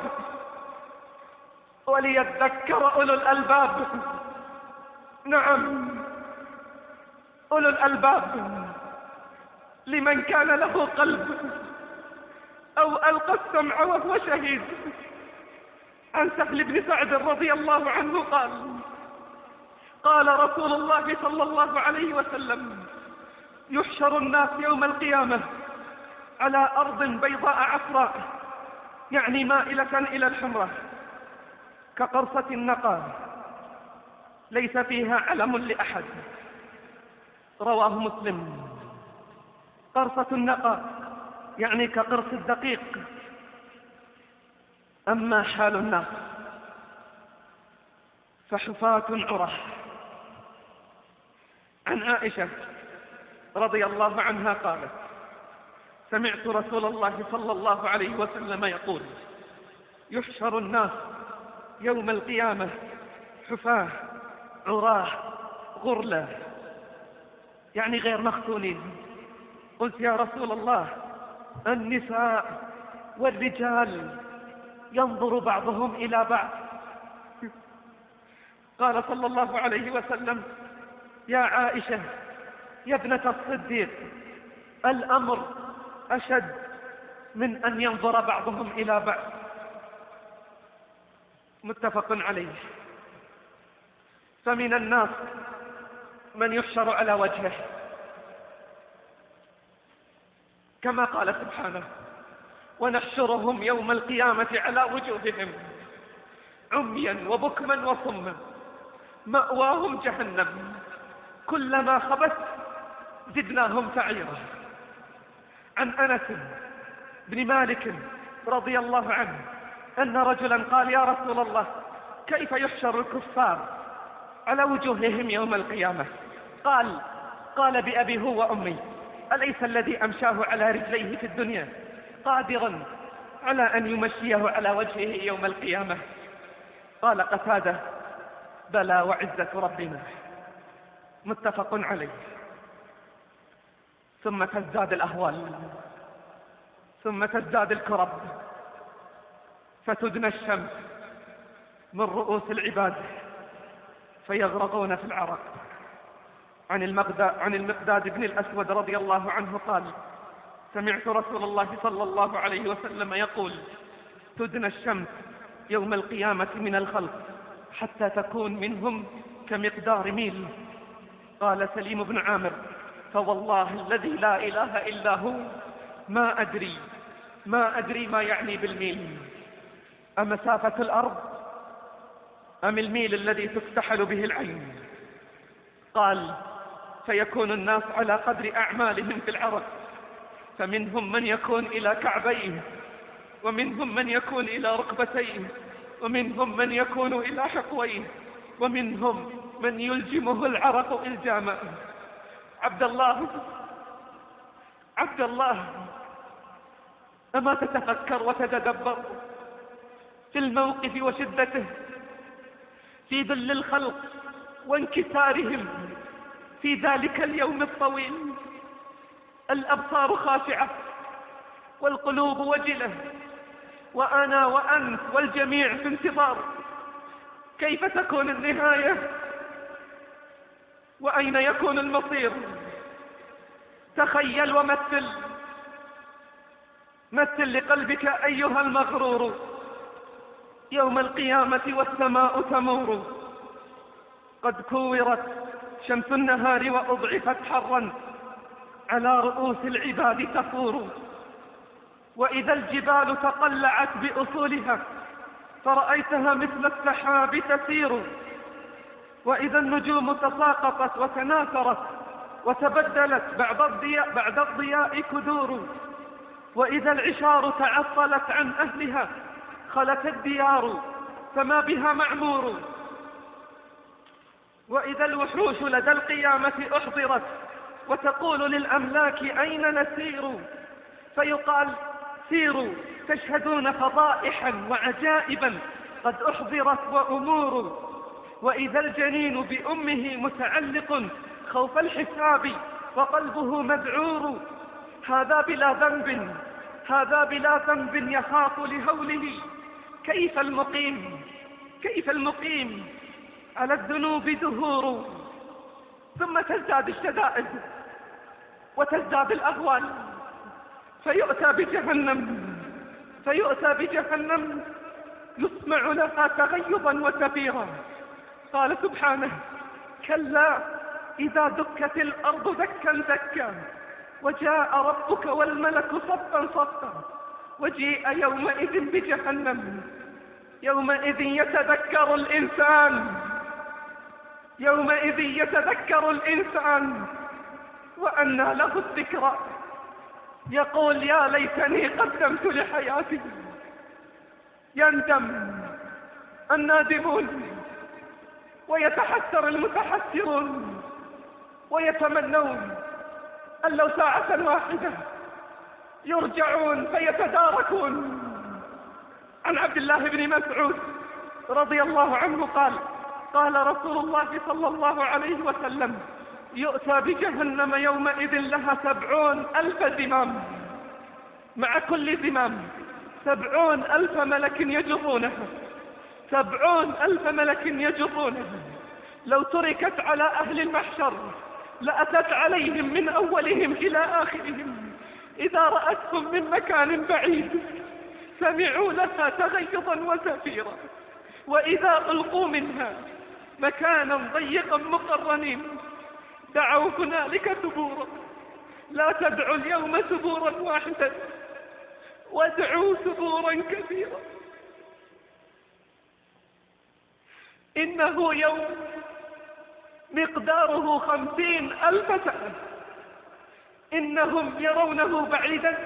وليذكر أولو الألباب. نعم، أولو الألباب لمن كان له قلب أو ألقى السمع وهو شهيد. عن سهل بن سعد رضي الله عنه قال: قال رسول الله صلى الله عليه وسلم: يحشر الناس يوم القيامة على أرض بيضاء عفراء، يعني مائلة إلى الحمرة، كقرصة النقى ليس فيها علم لأحد. رواه مسلم. قرصة النقى يعني كقرص الدقيق. أما حال الناس فحفاة عرة عن عائشة رضي الله عنها قالت: سمعت رسول الله صلى الله عليه وسلم يقول: يحشر الناس يوم القيامة حفاة عراه غرلا، يعني غير مختونين. قلت: يا رسول الله، النساء والرجال ينظر بعضهم إلى بعض؟ قال صلى الله عليه وسلم: يا عائشة يا ابنة الصديق، الأمر أشد من أن ينظر بعضهم إلى بعض. متفق عليه. فمن الناس من يحشر على وجهه، كما قال سبحانه: ونحشرهم يوم القيامة على وجوههم عميا وبكما وصما مأواهم جهنم كلما خبت زدناهم سعيرا. عن أنس بن مالك رضي الله عنه أن رجلا قال: يا رسول الله، كيف يحشر الكفار على وجوههم يوم القيامة؟ قال بأبي هو وأمي، أليس الذي أمشاه على رجليه في الدنيا قادرا على أن يمشيه على وجهه يوم القيامة؟ قال قتادة: بلى وعزة ربنا. متفق عليه. ثم تزداد الأهوال، ثم تزداد الكرب، فتدنى الشمس من رؤوس العباد فيغرقون في العرق. عن المقداد بن الأسود رضي الله عنه قال: سمعت رسول الله صلى الله عليه وسلم يقول: تدنى الشمس يوم القيامة من الخلق حتى تكون منهم كمقدار ميل. قال سليم بن عامر: فوالله الذي لا إله إلا هو ما أدري ما يعني بالميل، أمسافة الأرض أم الميل الذي تكتحل به العين؟ قال: فيكون الناس على قدر أعمالهم في العرق، فمنهم من يكون إلى كعبيه، ومنهم من يكون إلى ركبتيه، ومنهم من يكون إلى حقويه، ومنهم من يلجمه العرق إلجاما. عبد الله، أما تتفكر وتتدبر في الموقف وشدته، في ذل الخلق وانكسارهم في ذلك اليوم الطويل؟ الأبصار خاشعة والقلوب وجلة، وأنا وأنت والجميع في انتظار كيف تكون النهاية وأين يكون المصير. تخيل ومثل لقلبك أيها المغرور يوم القيامة والسماء تمور، قد كورت شمس النهار وأضعفت حرا على رؤوس العباد تفور، وإذا الجبال تقلعت بأصولها فرأيتها مثل السحاب تسير، وإذا النجوم تساقطت وتناثرت وتبدلت بعد الضياء كدور، وإذا العشار تعطلت عن أهلها خلت الديار فما بها معمور، وإذا الوحوش لدى القيامة أحضرت وتقول للأملاك أين نسير؟ فيقال: سيروا تشهدون فضائحا وعجائبا قد أحضرت وأمور، وإذا الجنين بأمه متعلق خوف الحساب وقلبه مذعور، هذا بلا ذنب يخاف لهوله، كيف المقيم على الذنوب دهور. ثم تزداد الشدائد وتزداد الأهوال، فيؤتى بجهنم يسمع لها تغيظا وزفيرا. قال سبحانه: كلا إذا دكت الأرض دكا دكا وجاء ربك والملك صفا صفا وجيء يومئذ بجهنم، يومئذ يتذكر الإنسان وأنى له الذكرى، يقول: يا ليتني قدمت لحياتي. يندم النادمون ويتحسر المتحسرون ويتمنون أن لو ساعة واحدة يرجعون فيتداركون. عن عبد الله بن مسعود رضي الله عنه قال رسول الله صلى الله عليه وسلم: يؤتى بجهنم يومئذ لها 70,000 زمام، مع كل زمام 70,000 ملك يجرونها، 70,000 ملك يجرونها. لو تركت على أهل المحشر لأتت عليهم من أولهم إلى آخرهم، إذا رأتهم من مكان بعيد سمعوا لها تغيظا وزفيرا، وإذا ألقوا منها مكانا ضيقا مقرنين دعوا هنالك ثبورا. لا تدعوا اليوم ثبورا واحدا، وادعوا ثبورا كثيرا. إنه يوم مقداره 50,000 سنة، إنهم يرونه بعيدا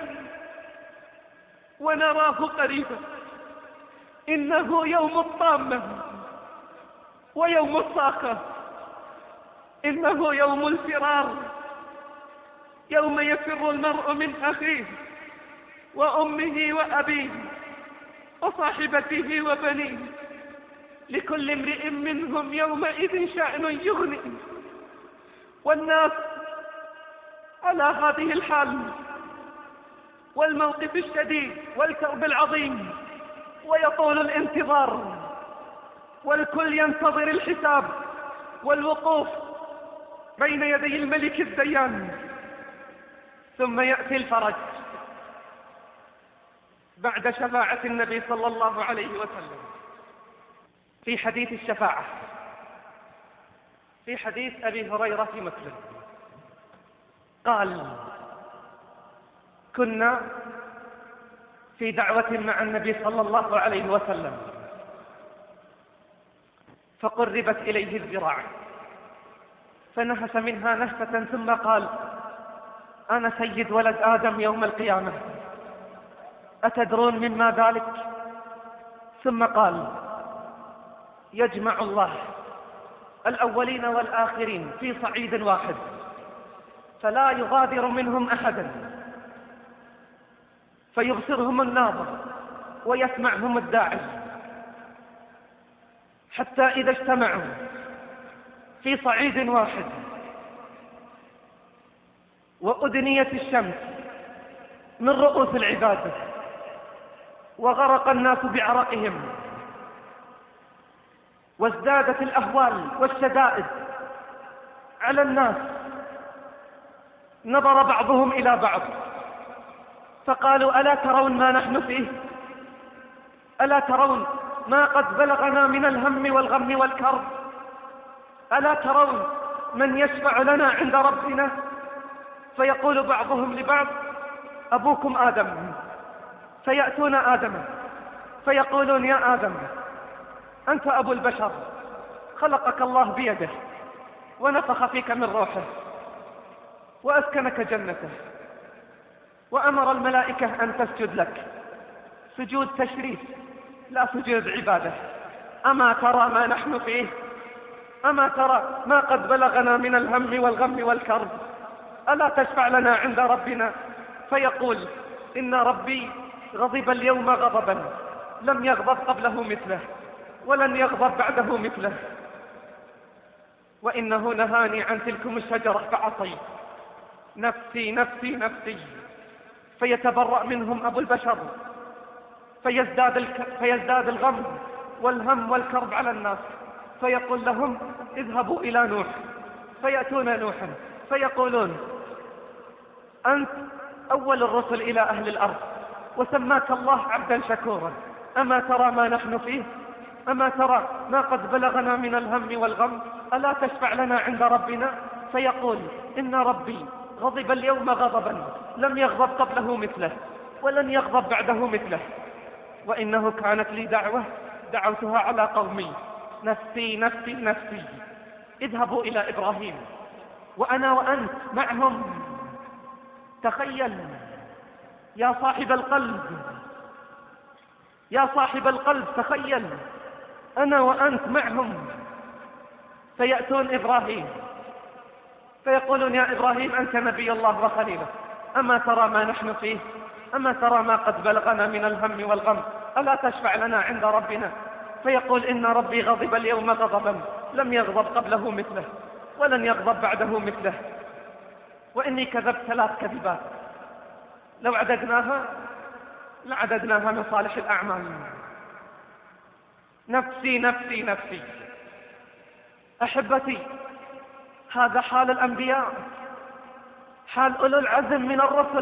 ونراه قريبا. إنه يوم الطامة ويوم الصاخة، إنه يوم الفرار، يوم يفر المرء من أخيه وأمه وأبيه وصاحبته وبنيه، لكل امرئ منهم يومئذ شأن يغني. والناس على هذه الحال والموقف الشديد والكرب العظيم، ويطول الانتظار، والكل ينتظر الحساب والوقوف بين يدي الملك الديان. ثم يأتي الفرج بعد شفاعة النبي صلى الله عليه وسلم. في حديث الشفاعة في حديث أبي هريرة في مسلم قال: كنا في دعوة مع النبي صلى الله عليه وسلم، فقربت إليه الذراع فنهس منها نهفة، ثم قال: أنا سيد ولد آدم يوم القيامة، أتدرون مما ذلك؟ ثم قال: يجمع الله الأولين والآخرين في صعيد واحد، فلا يغادر منهم أحدا، فيبصرهم الناظر ويسمعهم الداعي، حتى إذا اجتمعوا في صعيد واحد وأدنيت الشمس من رؤوس العباد وغرق الناس بعرقهم وازدادت الأهوال والشدائد على الناس، نظر بعضهم إلى بعض فقالوا: ألا ترون ما نحن فيه؟ ألا ترون ما قد بلغنا من الهم والغم والكرب؟ ألا ترون من يشفع لنا عند ربنا؟ فيقول بعضهم لبعض: أبوكم آدم. فيأتون آدم فيقولون: يا آدم، أنت أبو البشر، خلقك الله بيده ونفخ فيك من روحه وأسكنك جنته وأمر الملائكة أن تسجد لك سجود تشريف لا سجود عبادة. أما ترى ما نحن فيه؟ أما ترى ما قد بلغنا من الهم والغم والكرب؟ ألا تشفع لنا عند ربنا؟ فيقول: إن ربي غضب اليوم غضبا لم يغضب قبله مثله ولن يغضب بعده مثله، وإنه نهاني عن تلكم الشجرة فعصيت، نفسي نفسي نفسي. فيتبرأ منهم أبو البشر فيزداد الغم والهم والكرب على الناس، فيقول لهم: اذهبوا إلى نوح. فيأتون نوحا فيقولون: أنت أول الرسل إلى أهل الأرض وسماك الله عبدا شكورا، أما ترى ما نحن فيه؟ أما ترى ما قد بلغنا من الهم والغم؟ ألا تشفع لنا عند ربنا؟ فيقول: إن ربي غضب اليوم غضبا لم يغضب قبله مثله ولن يغضب بعده مثله، وإنه كانت لي دعوة دعوتها على قومي، نفسي نفسي نفسي. اذهبوا إلى إبراهيم وأنا وأنت معهم. تخيل يا صاحب القلب، يا صاحب القلب، تخيل أنا وأنت معهم. فيأتون إبراهيم فيقولون يا إبراهيم أنت نبي الله وخليله، أما ترى ما نحن فيه؟ أما ترى ما قد بلغنا من الهم والغم؟ ألا تشفع لنا عند ربنا؟ فيقول إن ربي غضب اليوم غضبا لم يغضب قبله مثله ولن يغضب بعده مثله، وإني كذبت 3 كذبات لو عددناها لعددناها من صالح الأعمال. نفسي نفسي نفسي. أحبتي، هذا حال الأنبياء، حال أولو العزم من الرسل.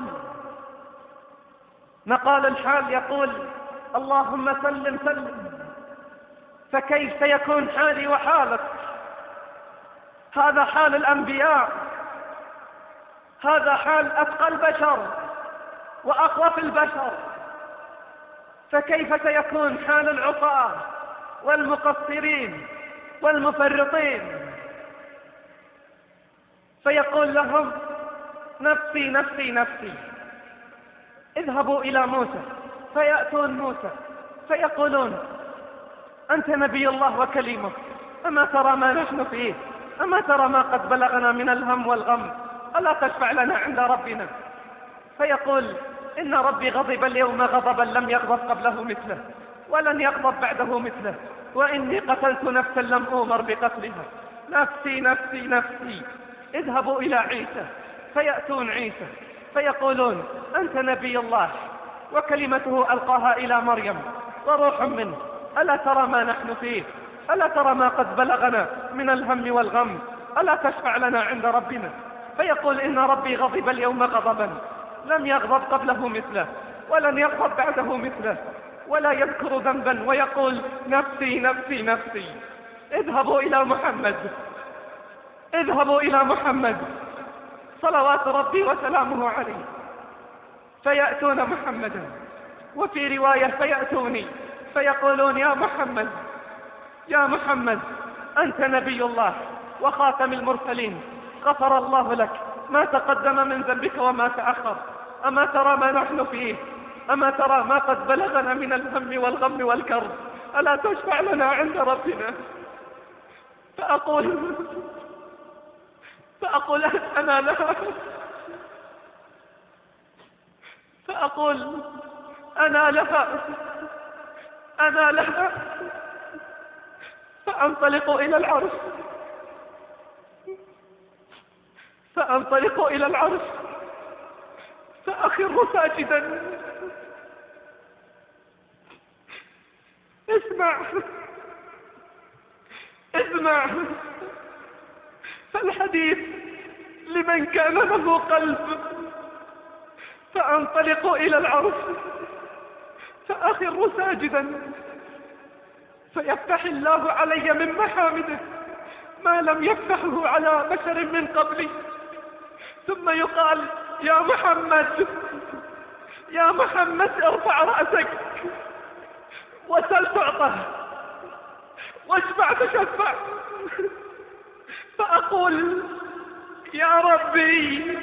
مقال الحال يقول اللهم سلم سلم، فكيف سيكون حالي وحالك؟ هذا حال الأنبياء، هذا حال أتقى البشر وأخوف البشر، فكيف سيكون حال العصاة والمقصرين والمفرطين؟ فيقول لهم نفسي نفسي نفسي. اذهبوا إلى موسى، فيأتون موسى فيقولون أنت نبي الله وكليمه، أما ترى ما نحن فيه؟ أما ترى ما قد بلغنا من الهم والغم؟ ألا تشفع لنا عند ربنا؟ فيقول إن ربي غضب اليوم غضبا لم يغضب قبله مثله ولن يغضب بعده مثله، وإني قتلت نفسا لم أؤمر بقتلها. نفسي نفسي نفسي. اذهبوا إلى عيسى، فيأتون عيسى فيقولون أنت نبي الله وكلمته ألقاها إلى مريم وروح منه، ألا ترى ما نحن فيه؟ ألا ترى ما قد بلغنا من الهم والغم؟ ألا تشفع لنا عند ربنا؟ فيقول إن ربي غضب اليوم غضبا لم يغضب قبله مثله ولن يغضب بعده مثله، ولا يذكر ذنبا ويقول نفسي نفسي نفسي. اذهبوا إلى محمد، اذهبوا إلى محمد صلوات ربي وسلامه عليه. فيأتون محمدا، وفي رواية فيأتوني فيقولون يا محمد يا محمد أنت نبي الله وخاتم المرسلين، غفر الله لك ما تقدم من ذنبك وما تأخر، أما ترى ما نحن فيه؟ أما ترى ما قد بلغنا من الهم والغم والكرب؟ ألا تشفع لنا عند ربنا؟ فأقول أنا لها، فأقول أنا لها أنا لها. فأنطلق إلى العرش، فأنطلق إلى العرش فأخر ساجدا. اسمع فالحديث لمن كان له قلب. فأنطلق إلى العرش فأخر ساجدا، فيفتح الله علي من محامده ما لم يفتحه على بشر من قبلي، ثم يقال يا محمد يا محمد ارفع رأسك وسل تعطى واشفع تشفع. فأقول يا ربي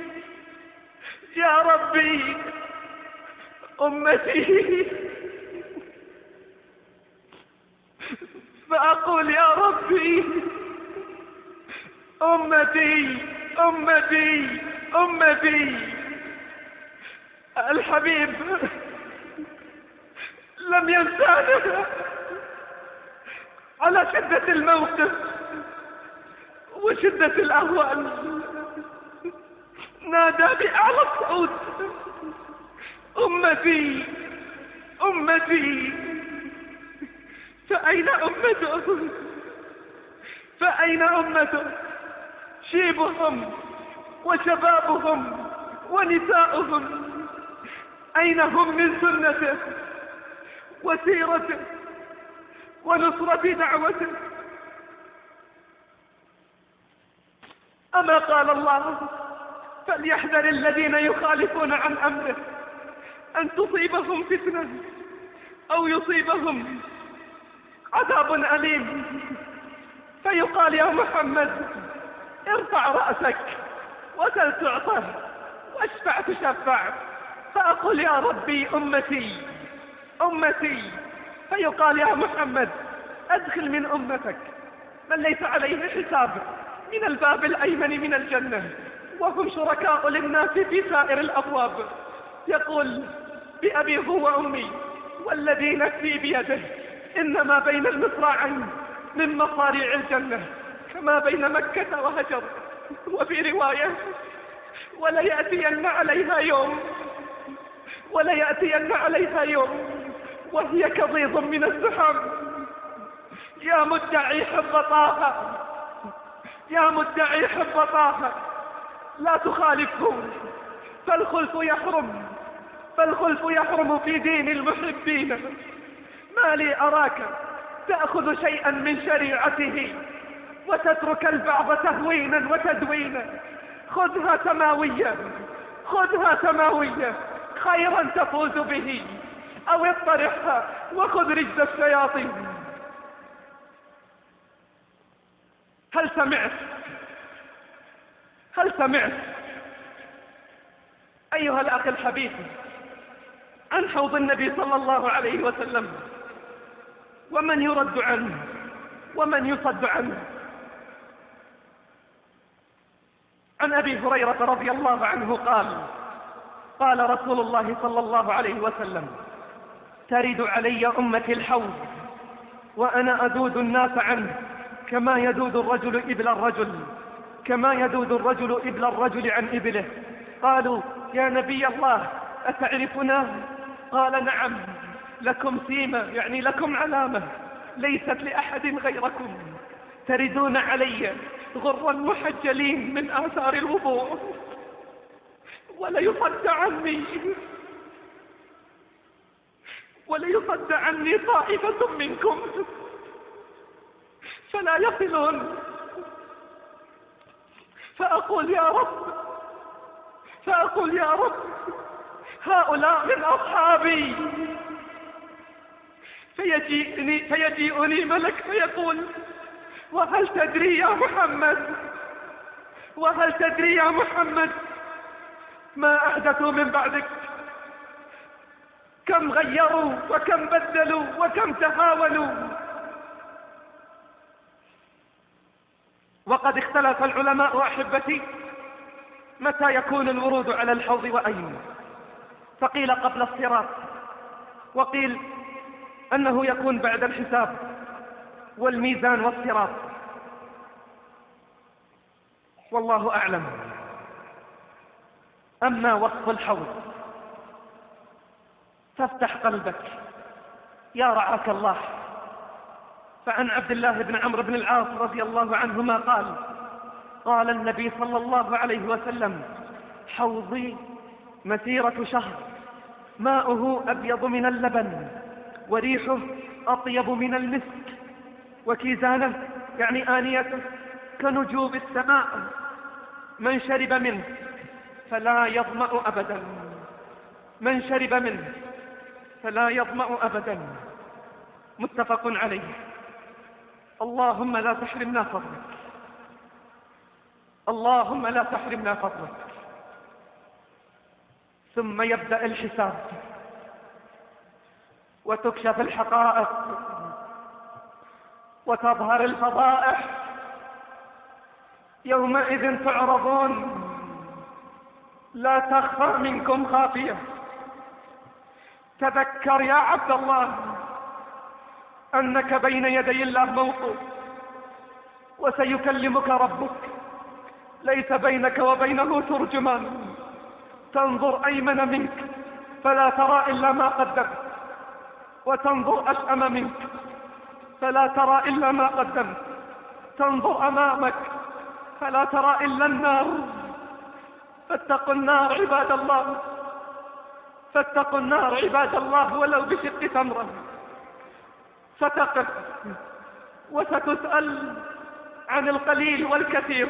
يا ربي أمتي. فأقول يا ربي أمتي أمتي أمتي. الحبيب لم ينسانا على شدة الموقف وشدة الأهوال، نادى بأعلى الصوت أمتي أمتي. فأين أمته؟ فأين أمته؟ شيبهم وشبابهم ونساؤهم أين هم من سنته وسيرته ونصرة دعوته؟ أما قال الله فليحذر الذين يخالفون عن أمره أن تصيبهم فتنة أو يصيبهم عذاب أليم. فيقال يا محمد ارفع رأسك وسل تعطى واشفع تشفع. فأقول يا ربي أمتي أمتي. فيقال يا محمد أدخل من أمتك من ليس عليه حساب من الباب الأيمن من الجنة، وهم شركاء للناس في سائر الأبواب. يقول بأبي هو وأمي والذي نفسي بيده إنما بين المصراعين من مصاريع الجنة كما بين مكة وهجر. وفي رواية وليأتين عليها يوم وهي كضيض من الزحام. يا مدعي حب طه لا تخالفه، فالخلف يحرم في دين المحبين. ما لي أراك تأخذ شيئا من شريعته وتترك البعض تهوينا وتدوينا. خذها سماوية خيرا تفوز به، أو اطرحها وخذ رجز الشياطين. هل سمعت أيها الأخ الحبيب عن حوض النبي صلى الله عليه وسلم ومن يرد عنه ومن يصد عنه؟ عن أبي هريرة رضي الله عنه قال رسول الله صلى الله عليه وسلم: ترد علي أمتي الحوض وأنا أدود الناس عنه كما يدود الرجل إبل الرجل عن إبله. قالوا: يا نبي الله أتعرفنا؟ قال: نعم، لكم سيمة، يعني لكم علامة ليست لأحد غيركم. تردون علي غرا محجلين من آثار الوضوء، وليصد عني طائفة منكم فلا يصلون. فأقول يا رب هؤلاء من أصحابي. فيجيئني ملك فيقول: وهل تدري يا محمد ما أحدثوا من بعدك؟ كم غيروا وكم بدلوا وكم تهاونوا. وقد اختلف العلماء أحبتي متى يكون الورود على الحوض وأين. فقيل قبل الصراط، وقيل أنه يكون بعد الحساب والميزان والصراط، والله أعلم. أما وصف الحوض فافتح قلبك يا رعاك الله. فعن عبد الله بن عمرو بن العاص رضي الله عنهما قال النبي صلى الله عليه وسلم: حوضي مسيرة شهر، ماؤه أبيض من اللبن وريحه أطيب من المسك، وكيزانه يعني آنيته كنجوم السماء، من شرب منه فلا يظمأ أبدا. متفق عليه. اللهم لا تحرمنا فضلك. ثم يبدأ الحساب وتكشف الحقائق وتظهر الفضائح. يومئذ تعرضون لا تخفى منكم خافية. تذكر يا عبد الله أنك بين يدي الله موقوف، وسيكلمك ربك، ليس بينك وبينه ترجمان. تنظر أيمن منك فلا ترى إلا ما قدمت، وتنظر أشأم منك فلا ترى إلا ما قدمت. تنظر أمامك فلا ترى إلا النار. فاتقوا النار عباد الله ولو بشق تمرة. ستقف وستسأل عن القليل والكثير،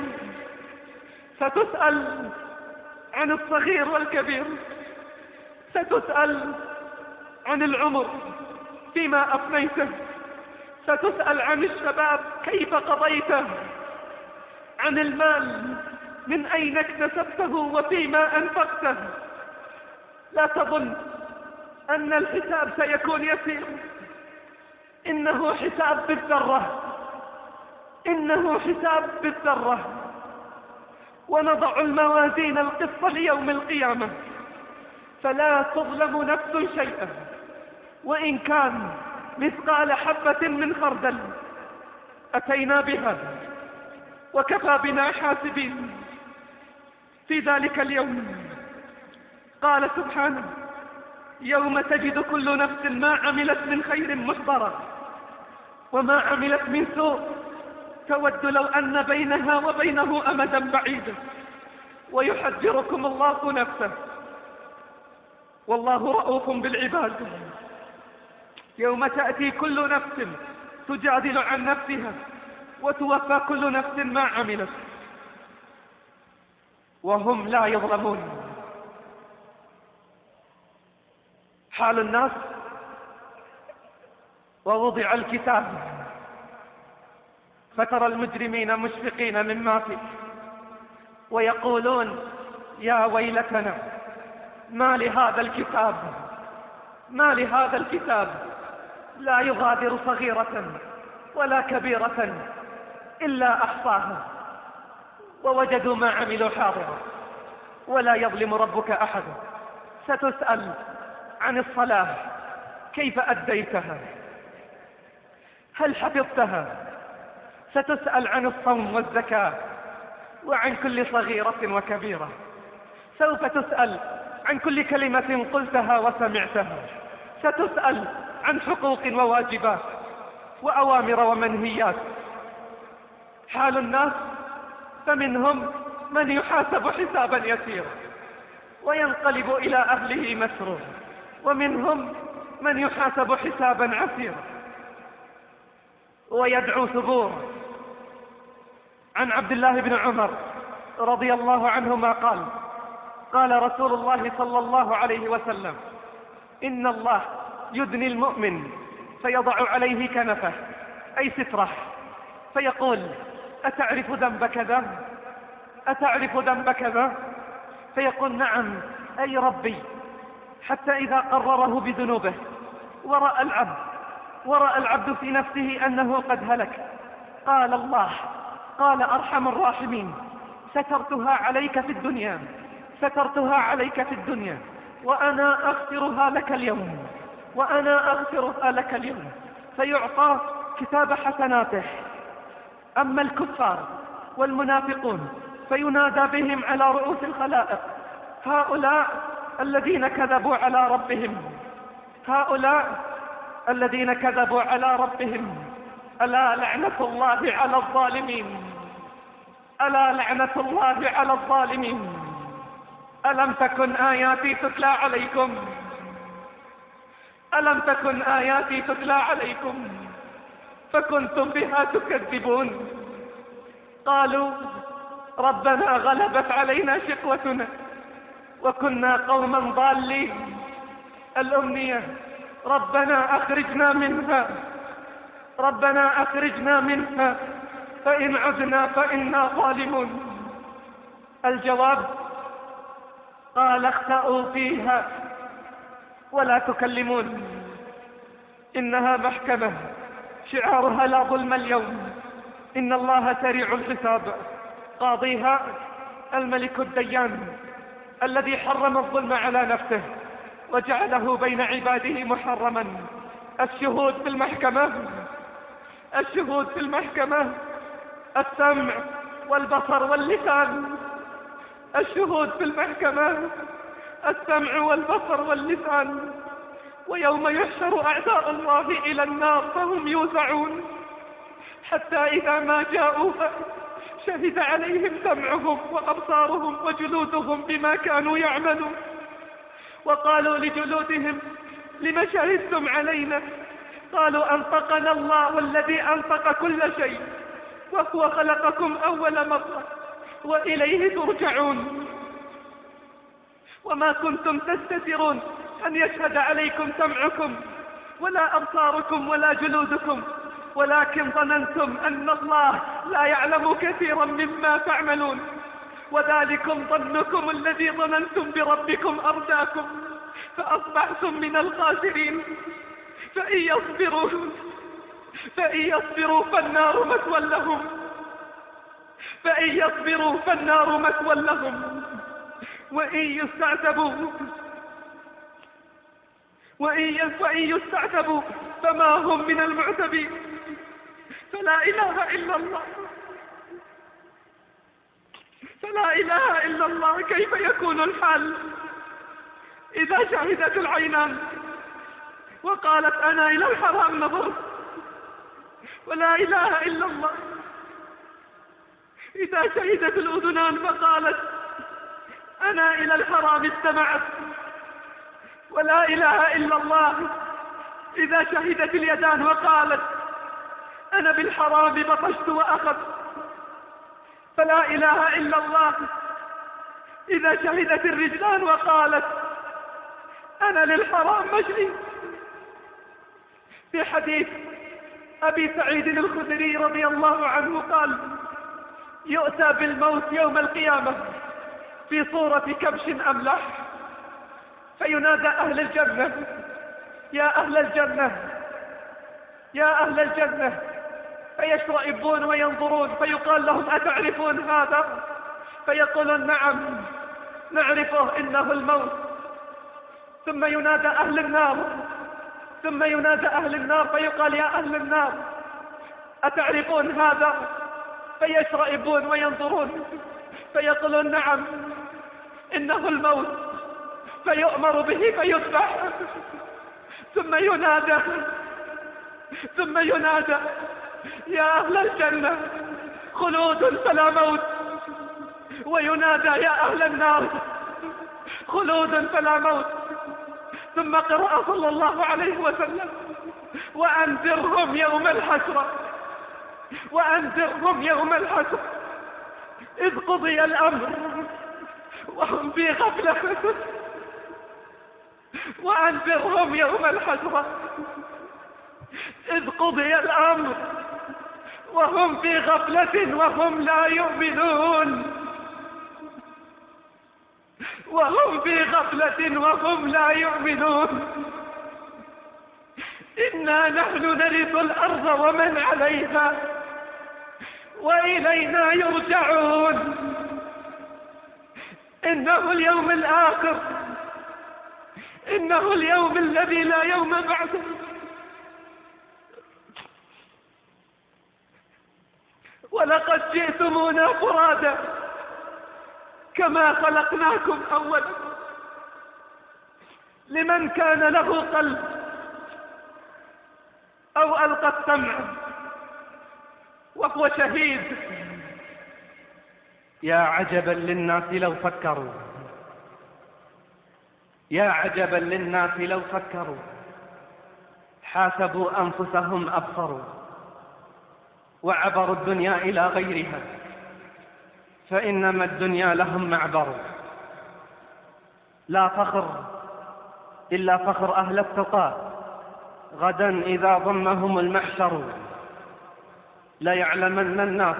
ستسأل عن الصغير والكبير، ستسأل عن العمر فيما أفنيته، ستسأل عن الشباب كيف قضيته، عن المال من أين اكتسبته وفيما أنفقته. لا تظن أن الحساب سيكون يسير، إنه حساب بالذرة، إنه حساب بالذرة. ونضع الموازين القسط ليوم القيامة فلا تظلم نفس شيئا وإن كان مثقال حبة من خردل أتينا بها وكفى بنا حاسبين. في ذلك اليوم قال سبحانه: يوم تجد كل نفس ما عملت من خير محضرا وما عملت من سوء تود لو أن بينها وبينه أمدا بعيدا ويحذركم الله نفسه والله رؤوف بالعباد. يوم تأتي كل نفس تجادل عن نفسها وتوفى كل نفس ما عملت وهم لا يظلمون. حال الناس ووضع الكتاب فترى المجرمين مشفقين مما فيه ويقولون: يا ويلتنا ما لهذا الكتاب لا يغادر صغيرة ولا كبيرة إلا أحصاها ووجدوا ما عملوا حاضرا ولا يظلم ربك أحدا. ستسأل عن الصلاة كيف أديتها، هل حفظتها؟ ستسأل عن الصوم والزكاة وعن كل صغيرة وكبيرة. سوف تسأل عن كل كلمة قلتها وسمعتها. ستسأل عن حقوق وواجبات وأوامر ومنهيات. حال الناس فمنهم من يحاسب حسابا يسيرا وينقلب إلى أهله مسرورا ومنهم من يحاسب حسابا عسيرا ويدعو ثبورا. عن عبد الله بن عمر رضي الله عنهما قال رسول الله صلى الله عليه وسلم: إن الله يدني المؤمن فيضع عليه كنفه أي ستره فيقول: أتعرف ذنب كذا؟ أتعرف ذنب كذا؟ فيقول: نعم أي ربي. حتى إذا قرره بذنوبه ورأى العبد في نفسه أنه قد هلك قال الله: قال أرحم الراحمين: سترتها عليك في الدنيا وأنا أغفرها لك اليوم فيعطى كتاب حسناته. أما الكفار والمنافقون فينادى بهم على رؤوس الخلائق: هؤلاء الذين كذبوا على ربهم ألا لعنة الله على الظالمين. ألم تكن آياتي تتلى عليكم فكنتم بها تكذبون. قالوا: ربنا غلبت علينا شقوتنا وكنا قوما ضالين. الأمنية: ربنا أخرجنا منها فإن عدنا فإنا ظالمون. الجواب: قال اخسأوا فيها ولا تكلمون. إنها محكمة شعارها لا ظلم اليوم. إن الله سريع الحساب. قاضيها الملك الديان الذي حرم الظلم على نفسه وجعله بين عباده محرما. الشهود في المحكمة السمع والبصر واللسان. ويوم يحشر أعداء الله إلى النار فهم يوزعون حتى إذا ما جاءوها شهد عليهم سمعهم وأبصارهم وجلودهم بما كانوا يعملون وقالوا لجلودهم: لم شهدتم علينا؟ قالوا: أنطقنا الله الذي أنطق كل شيء وهو خلقكم أول مرة وإليه ترجعون. وما كنتم تستترون أن يشهد عليكم سمعكم ولا أبصاركم ولا جلودكم ولكن ظننتم أن الله لا يعلم كثيرا مما تعملون وذلكم ظنكم الذي ظننتم بربكم أرداكم فأصبحتم من الخاسرين. فإن يصبروا فالنار مثوى لهم، فإن يصبروا فالنار مثوى لهم، وإن يستعتبوا فما هم من المعتبين. فلا إله إلا الله، فلا إله إلا الله. كيف يكون الحال إذا شهدت العينان وقالت أنا إلى الحرام نظرت، ولا إله إلا الله. إذا شهدت الأذنان فقالت أنا إلى الحرام استمعت، ولا إله إلا الله. إذا شهدت اليدان وقالت أنا بالحرام بطشت وأخذت، فلا إله إلا الله. إذا شهدت الرجلان وقالت أنا للحرام مشي. في حديث أبي سعيد الخدري رضي الله عنه قال يؤتى بالموت يوم القيامة في صورة كبش أملح، فينادى أهل الجنة يا أهل الجنة يا أهل الجنة، فيشرئبون وينظرون، فيقال لهم أتعرفون هذا؟ فيقولون نعم نعرفه إنه الموت. ثم ينادى أهل النار، فيقال يا أهل النار أتعرفون هذا؟ فيشرئبون وينظرون، فيقولون نعم إنه الموت، فيؤمر به فيذبح. ثم ينادى يا أهل الجنة خلود فلا موت، وينادى يا أهل النار خلود فلا موت. ثم قرأ صلى الله عليه وسلم وأنذرهم يوم الحسرة إذ قضي الأمر وهم في غفلة. وأنذرهم يوم الحسرة إذ قضي الأمر وهم في غفلة وهم لا يؤمنون. إنا نحن نرث الأرض ومن عليها وإلينا يرجعون. إنه اليوم الآخر، إنه اليوم الذي لا يوم بعده. ولقد جئتمونا فرادا كما خلقناكم أولا. لمن كان له قلب أو ألقى السمع وهو شهيد. يا عجبا للناس لو فكروا، يا عجبا للناس لو فكروا، حاسبوا أنفسهم أبصروا، وعبروا الدنيا إلى غيرها، فإنما الدنيا لهم معبر. لا فخر إلا فخر أهل التقى، غدا إذا ضمهم المحشر. ليعلمن الناس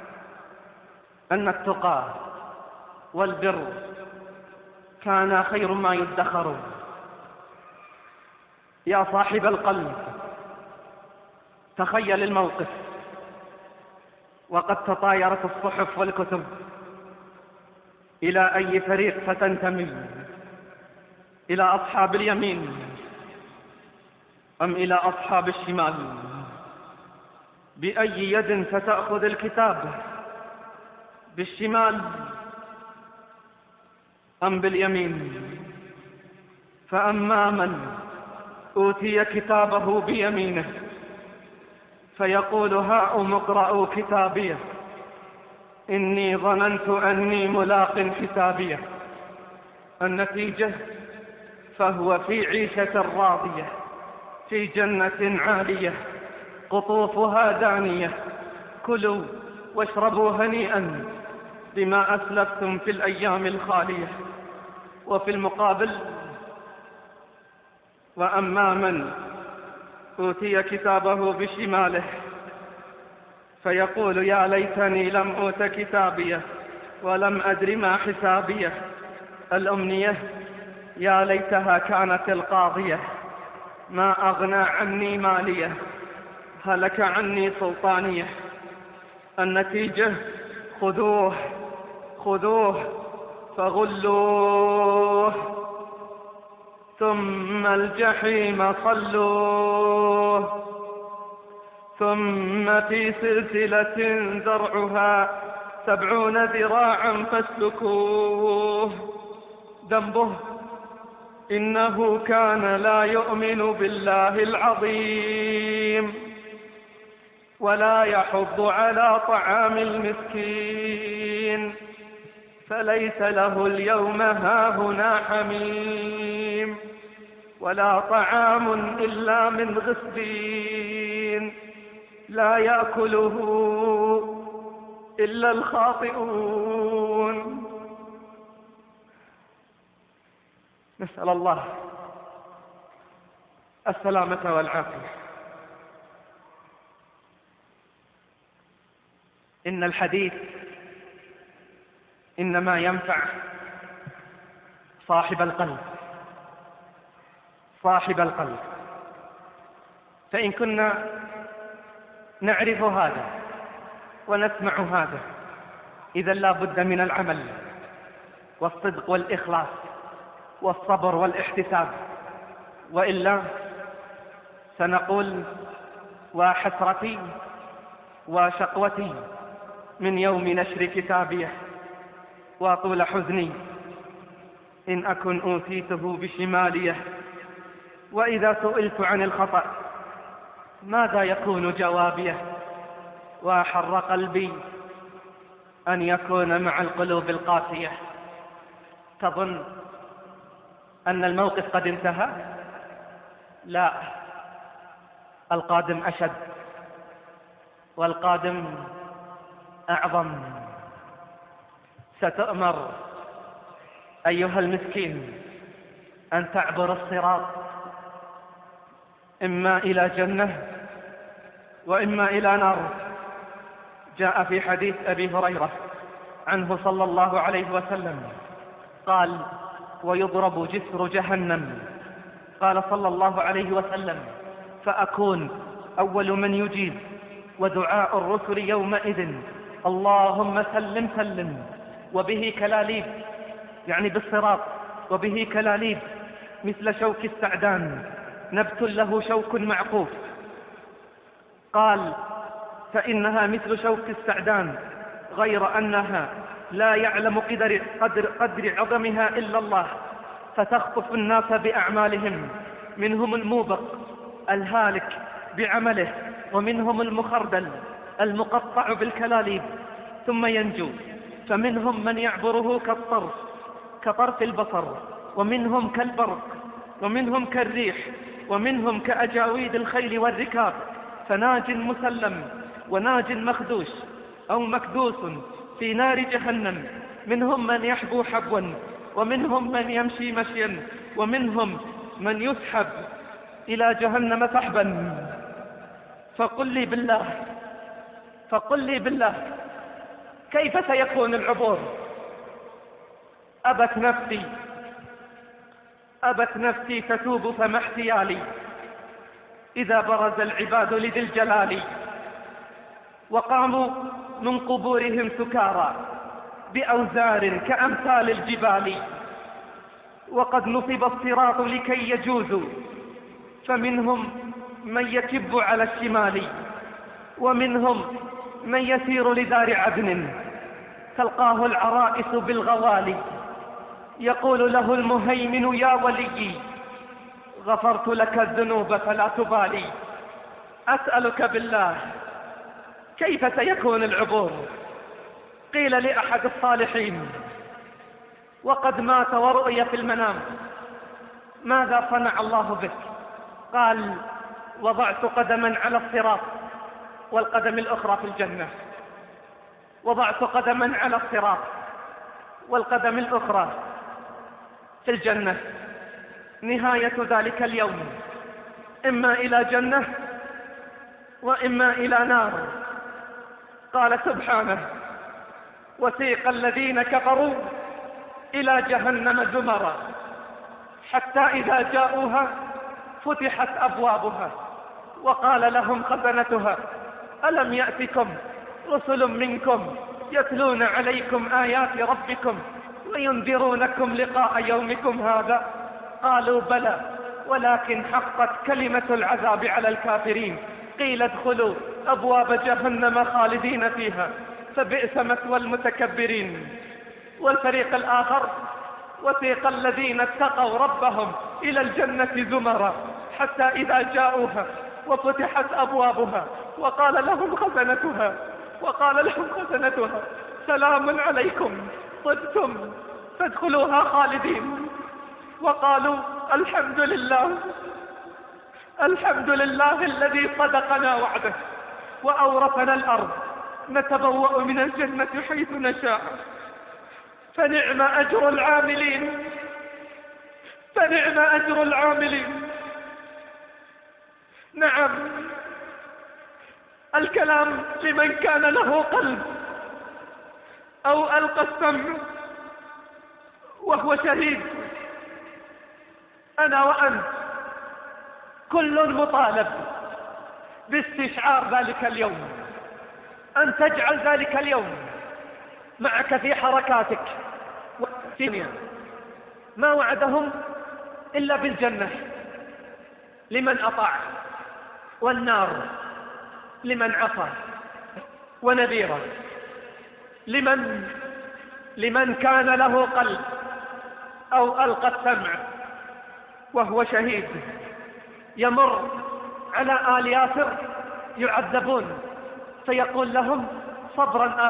أن التقى والبر كان خير ما يدخر. يا صاحب القلب تخيل الموقف، وقد تطايرت الصحف والكتب. إلى أي فريق ستنتمي؟ إلى أصحاب اليمين أم إلى أصحاب الشمال؟ بأي يد ستأخذ الكتاب؟ بالشمال أم باليمين؟ فأما من أوتي كتابه بيمينه فيقول هاؤم اقرءوا كتابيه إني ظننت أني ملاق حسابيه. النتيجة فهو في عيشة راضية في جنة عالية قطوفها دانية. كلوا واشربوا هنيئا بما أسلفتم في الأيام الخالية. وفي المقابل وأما من أوتي كتابه بشماله فيقول يا ليتني لم أوت كتابيه ولم أدر ما حسابيه. الأمنية يا ليتها كانت القاضية ما أغنى عني ماليه هلك عني سلطانية. النتيجة خذوه فغلوه ثم الجحيم صلوه ثم في سلسلة ذرعها 70 ذراعا فاسلكوه. ذنبه إنه كان لا يؤمن بالله العظيم ولا يحض على طعام المسكين، فليس له اليوم هاهنا حميم ولا طعام إلا من غسلين لا يأكله إلا الخاطئون. نسأل الله السلامة والعافية. إن الحديث إنما ينفع صاحب القلب، فإن كنا نعرف هذا ونسمع هذا إذا لا بد من العمل والصدق والإخلاص والصبر والاحتساب، وإلا سنقول وحسرتي وشقوتي من يوم نشر كتابيه وطول حزني إن أكن أوتيته بشماليه، وإذا سئلت عن الخطأ ماذا يكون جوابيه؟ وحر قلبي أن يكون مع القلوب القاسية. تظن أن الموقف قد انتهى؟ لا، القادم أشد والقادم أعظم. ستؤمر أيها المسكين أن تعبر الصراط إما إلى جنة وإما إلى نار. جاء في حديث أبي هريرة عنه صلى الله عليه وسلم قال: ويضرب جسر جهنم. قال صلى الله عليه وسلم: فأكون أول من يجيب، ودعاء الرسل يومئذ: اللهم سلم سلم. وبه كلاليب، يعني بالصراط، وبه كلاليب مثل شوك السعدان، نبت له شوك معقوف. قال: فإنها مثل شوك السعدان، غير أنها لا يعلم قدر عظمها إلا الله، فتخطف الناس بأعمالهم، منهم الموبق الهالك بعمله، ومنهم المخردل المقطع بالكلاليب ثم ينجو. فمنهم من يعبره كطرف البصر، ومنهم كالبرق، ومنهم كالريح، ومنهم كأجاويد الخيل والركاب، فناج مسلم وناج مخدوش أو مكدوس في نار جهنم. منهم من يحبو حبوا، ومنهم من يمشي مشيا، ومنهم من يسحب إلى جهنم سحبا. فقل لي بالله كيف سيكون العبور؟ أبت نفسي تتوب، فما احتيالي إذا برز العباد لذي الجلال، وقاموا من قبورهم سكارى بأوزار كأمثال الجبال، وقد نصب الصراط لكي يجوزوا، فمنهم من يكب على الشمال، ومنهم من يسير لدار عدن، تلقاه العرائس بالغوالي، يقول له المهيمن: يا وليي، غفرت لك الذنوب فلا تبالي. أسألك بالله كيف سيكون العبور؟ قيل لأحد الصالحين وقد مات ورؤي في المنام: ماذا صنع الله بك؟ قال: وضعت قدما على الصراط والقدم الأخرى في الجنة، وضعت قدما على الصراط والقدم الأخرى في الجنة. نهاية ذلك اليوم إما إلى جنة وإما إلى نار. قال سبحانه: وسيق الذين كفروا إلى جهنم زمرا حتى إذا جاءوها فتحت أبوابها وقال لهم خزنتها ألم يأتكم رسل منكم يتلون عليكم آيات ربكم وينذرونكم لقاء يومكم هذا؟ قالوا بلى ولكن حقت كلمة العذاب على الكافرين. قيل ادخلوا أبواب جهنم خالدين فيها فبئس مثوى المتكبرين. والفريق الآخر وسيق الذين اتقوا ربهم إلى الجنة زمرا حتى إذا جاءوها وفتحت أبوابها وقال لهم خزنتها سلام عليكم طبتم فادخلوها خالدين. وقالوا الحمد لله الذي صدقنا وعده وأورثنا الأرض نتبوأ من الجنة حيث نشاء فنعم أجر العاملين. نعم، الكلام لمن كان له قلب أو ألقى السمع وهو شهيد. أنا وأنت كل مطالب باستشعار ذلك اليوم، أن تجعل ذلك اليوم معك في حركاتك والدنيا. ما وعدهم إلا بالجنة لمن أطاع، والنار لمن عصى، ونذيرا لمن كان له قلب أو ألقى السمع وهو شهيد. يمر على آل ياسر يعذبون فيقول لهم صبرا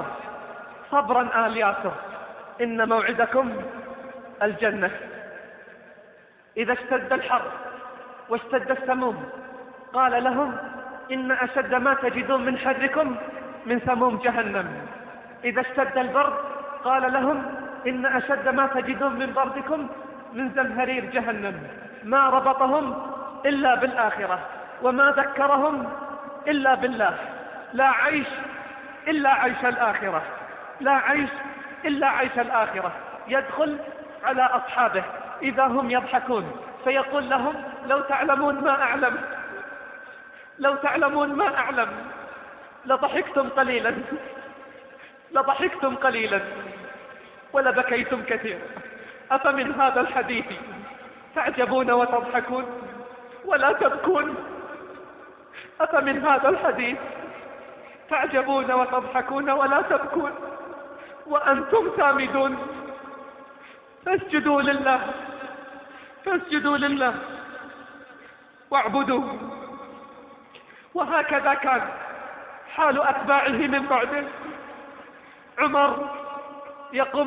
آل ياسر إن موعدكم الجنة. إذا اشتد الحر واشتد السموم قال لهم إن أشد ما تجدون من حركم من سموم جهنم. إذا اشتد البرد قال لهم إن أشد ما تجدون من بردكم من زمهرير جهنم. ما ربطهم إلا بالآخرة وما ذكرهم إلا بالله. لا عيش إلا عيش الآخرة. يدخل على أصحابه إذا هم يضحكون فيقول لهم لو تعلمون ما أعلم لضحكتم قليلا ولبكيتم كثيرا. أفمن هذا الحديث تعجبون وتضحكون ولا تبكون؟ أفمن هذا الحديث تعجبون وتضحكون ولا تبكون وأنتم سامدون؟ فاسجدوا لله واعبدوا. وهكذا كان حال أتباعه من بعده. عمر يقوم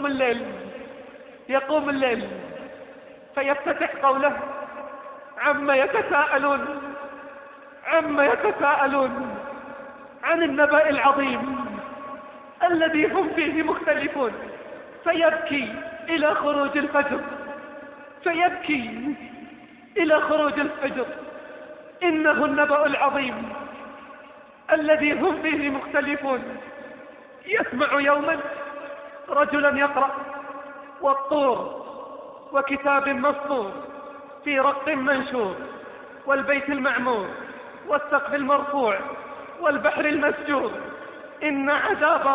الليل فيفتتح قوله عما يتساءلون عن النبأ العظيم الذي هم فيه مختلفون، فيبكي إلى خروج الفجر. إنه النبأ العظيم الذي هم فيه مختلفون. يسمع يوما رجلا يقرأ والطور وكتاب مسطور في رق منشور والبيت المعمور والسقف المرفوع والبحر المسجور إن عذاب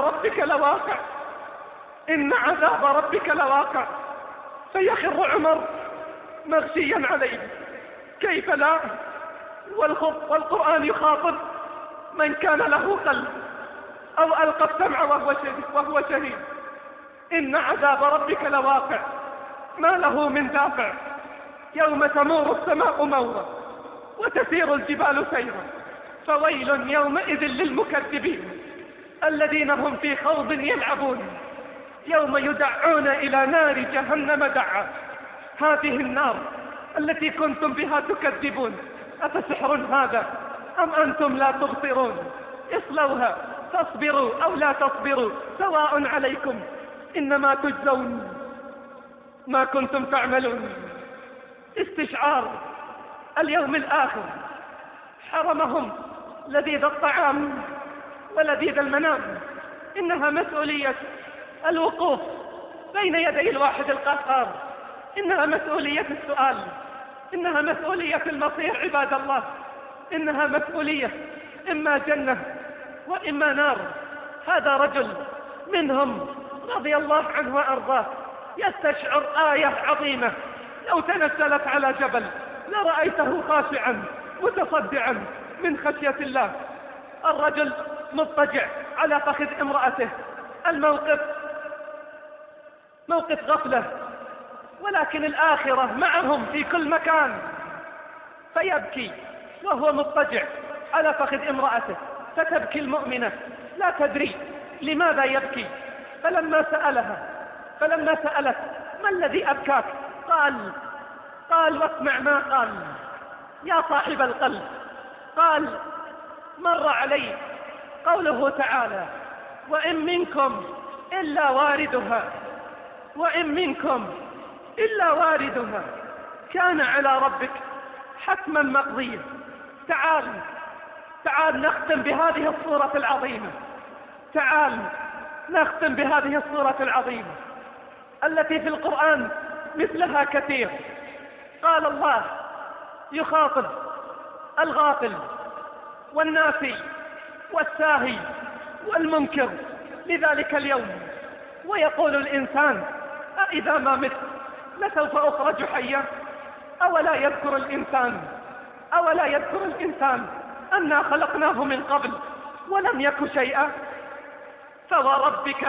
ربك لواقع. فيخر عمر مغشيا عليه. كيف لا؟ والقرآن يخاطب من كان له قلب أو ألقى السمع وهو شهيد. إن عذاب ربك لواقع ما له من دافع. يوم تمور السماء مورا وتسير الجبال سيرا فويل يومئذ للمكذبين الذين هم في خوض يلعبون. يوم يدعون إلى نار جهنم دعا. هذه النار التي كنتم بها تكذبون أفسحر هذا أم أنتم لا تبصرون؟ اصلوها تصبروا أو لا تصبروا سواء عليكم إنما تجزون ما كنتم تعملون. استشعار اليوم الآخر حرمهم لذيذ الطعام ولذيذ المنام. إنها مسؤولية الوقوف بين يدي الواحد القهار. إنها مسؤولية السؤال. إنها مسؤولية المصير عباد الله. إنها مسؤولية، إما جنة وإما نار. هذا رجل منهم رضي الله عنه وأرضاه يستشعر آية عظيمة لو تنزلت على جبل لرأيته خاشعا متصدعا من خشية الله. الرجل مضطجع على فخذ امرأته، الموقف موقف غفلة، ولكن الآخرة معهم في كل مكان، فيبكي وهو مضطجع على فخذ امرأته، فتبكي المؤمنة لا تدري لماذا يبكي. فلما سألت ما الذي أبكاك؟ قال واسمع ما قال يا صاحب القلب. قال مر علي قوله تعالى وإن منكم إلا واردها، وإن منكم إلا واردها كان على ربك حتما مقضيا. تعال نختم بهذه الصورة العظيمة، تعال نختم بهذه الصورة العظيمة التي في القرآن مثلها كثير. قال الله يخاطب الغافل والناسي والساهي والمنكر لذلك اليوم، ويقول الإنسان أإذا ما مت لسوف أخرج حيا؟ أولا يذكر الإنسان أنا خلقناه من قبل ولم يك شيئا. فوربك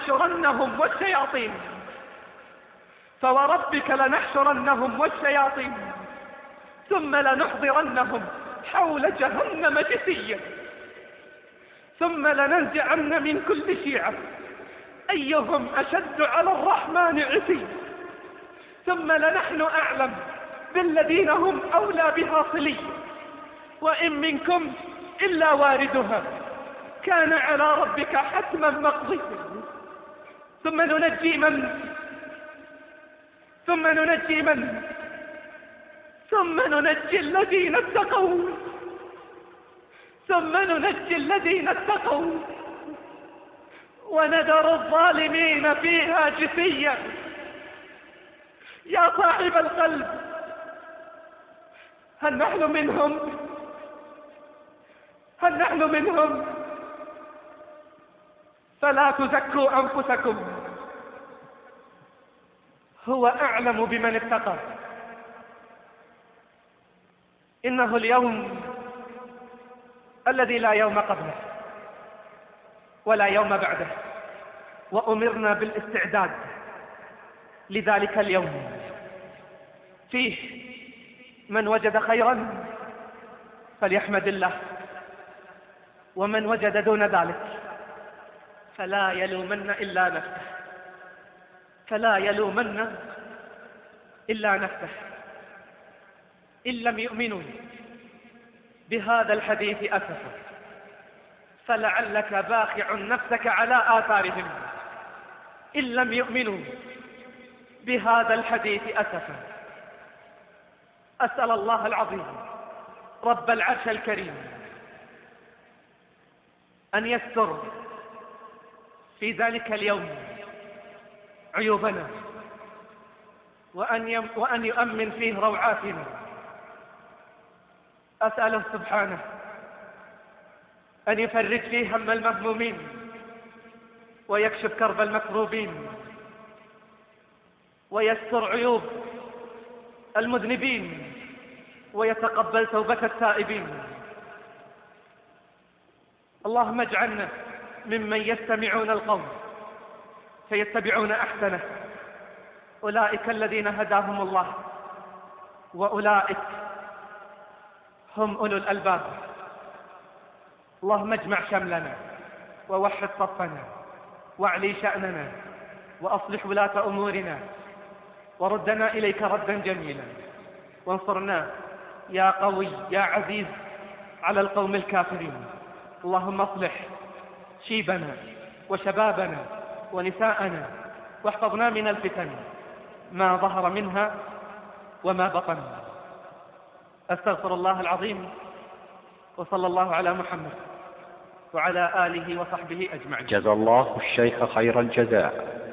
لنحشرنهم والشياطين ثم لنحضرنهم حول جهنم جثيا ثم لننزعن من كل شيعة أيهم أشد على الرحمن عتيا ثم لنحن أعلم بالذين هم أولى بها صليا وإن منكم إلا واردها كان على ربك حتما مقضيا ثم ننجي الذين اتقوا ونذر الظالمين فيها جثيا. يا صاحب القلب، هل نحن منهم؟ فلا تزكوا أنفسكم، هو أعلم بمن اتقى. إنه اليوم الذي لا يوم قبله ولا يوم بعده، وأمرنا بالاستعداد لذلك اليوم. فيه من وجد خيرا فليحمد الله، ومن وجد دون ذلك فلا يلومن إلا نفسه. إن لم يؤمنوا بهذا الحديث أسفا فلعلك باخع نفسك على آثارهم. إن لم يؤمنوا بهذا الحديث أسفا. أسأل الله العظيم رب العرش الكريم أن يستر في ذلك اليوم عيوبنا، وأن يؤمن فيه روعاتنا. أسأله سبحانه أن يفرج فيه هم المهمومين ويكشف كرب المكروبين ويستر عيوب المذنبين ويتقبل توبة التائبين. اللهم اجعلنا ممن يستمعون القول فيتبعون أحسنه، أولئك الذين هداهم الله وأولئك هم أولو الألباب. اللهم اجمع شملنا ووحد صفنا واعلي شأننا وأصلح ولاة أمورنا وردنا إليك ردا جميلا، وانصرنا يا قوي يا عزيز على القوم الكافرين. اللهم اصلح شيبنا وشبابنا ونساءنا واحفظنا من الفتن ما ظهر منها وما بطن. أستغفر الله العظيم، وصلى الله على محمد وعلى آله وصحبه أجمعين. جزا الله الشيخ خير الجزاء.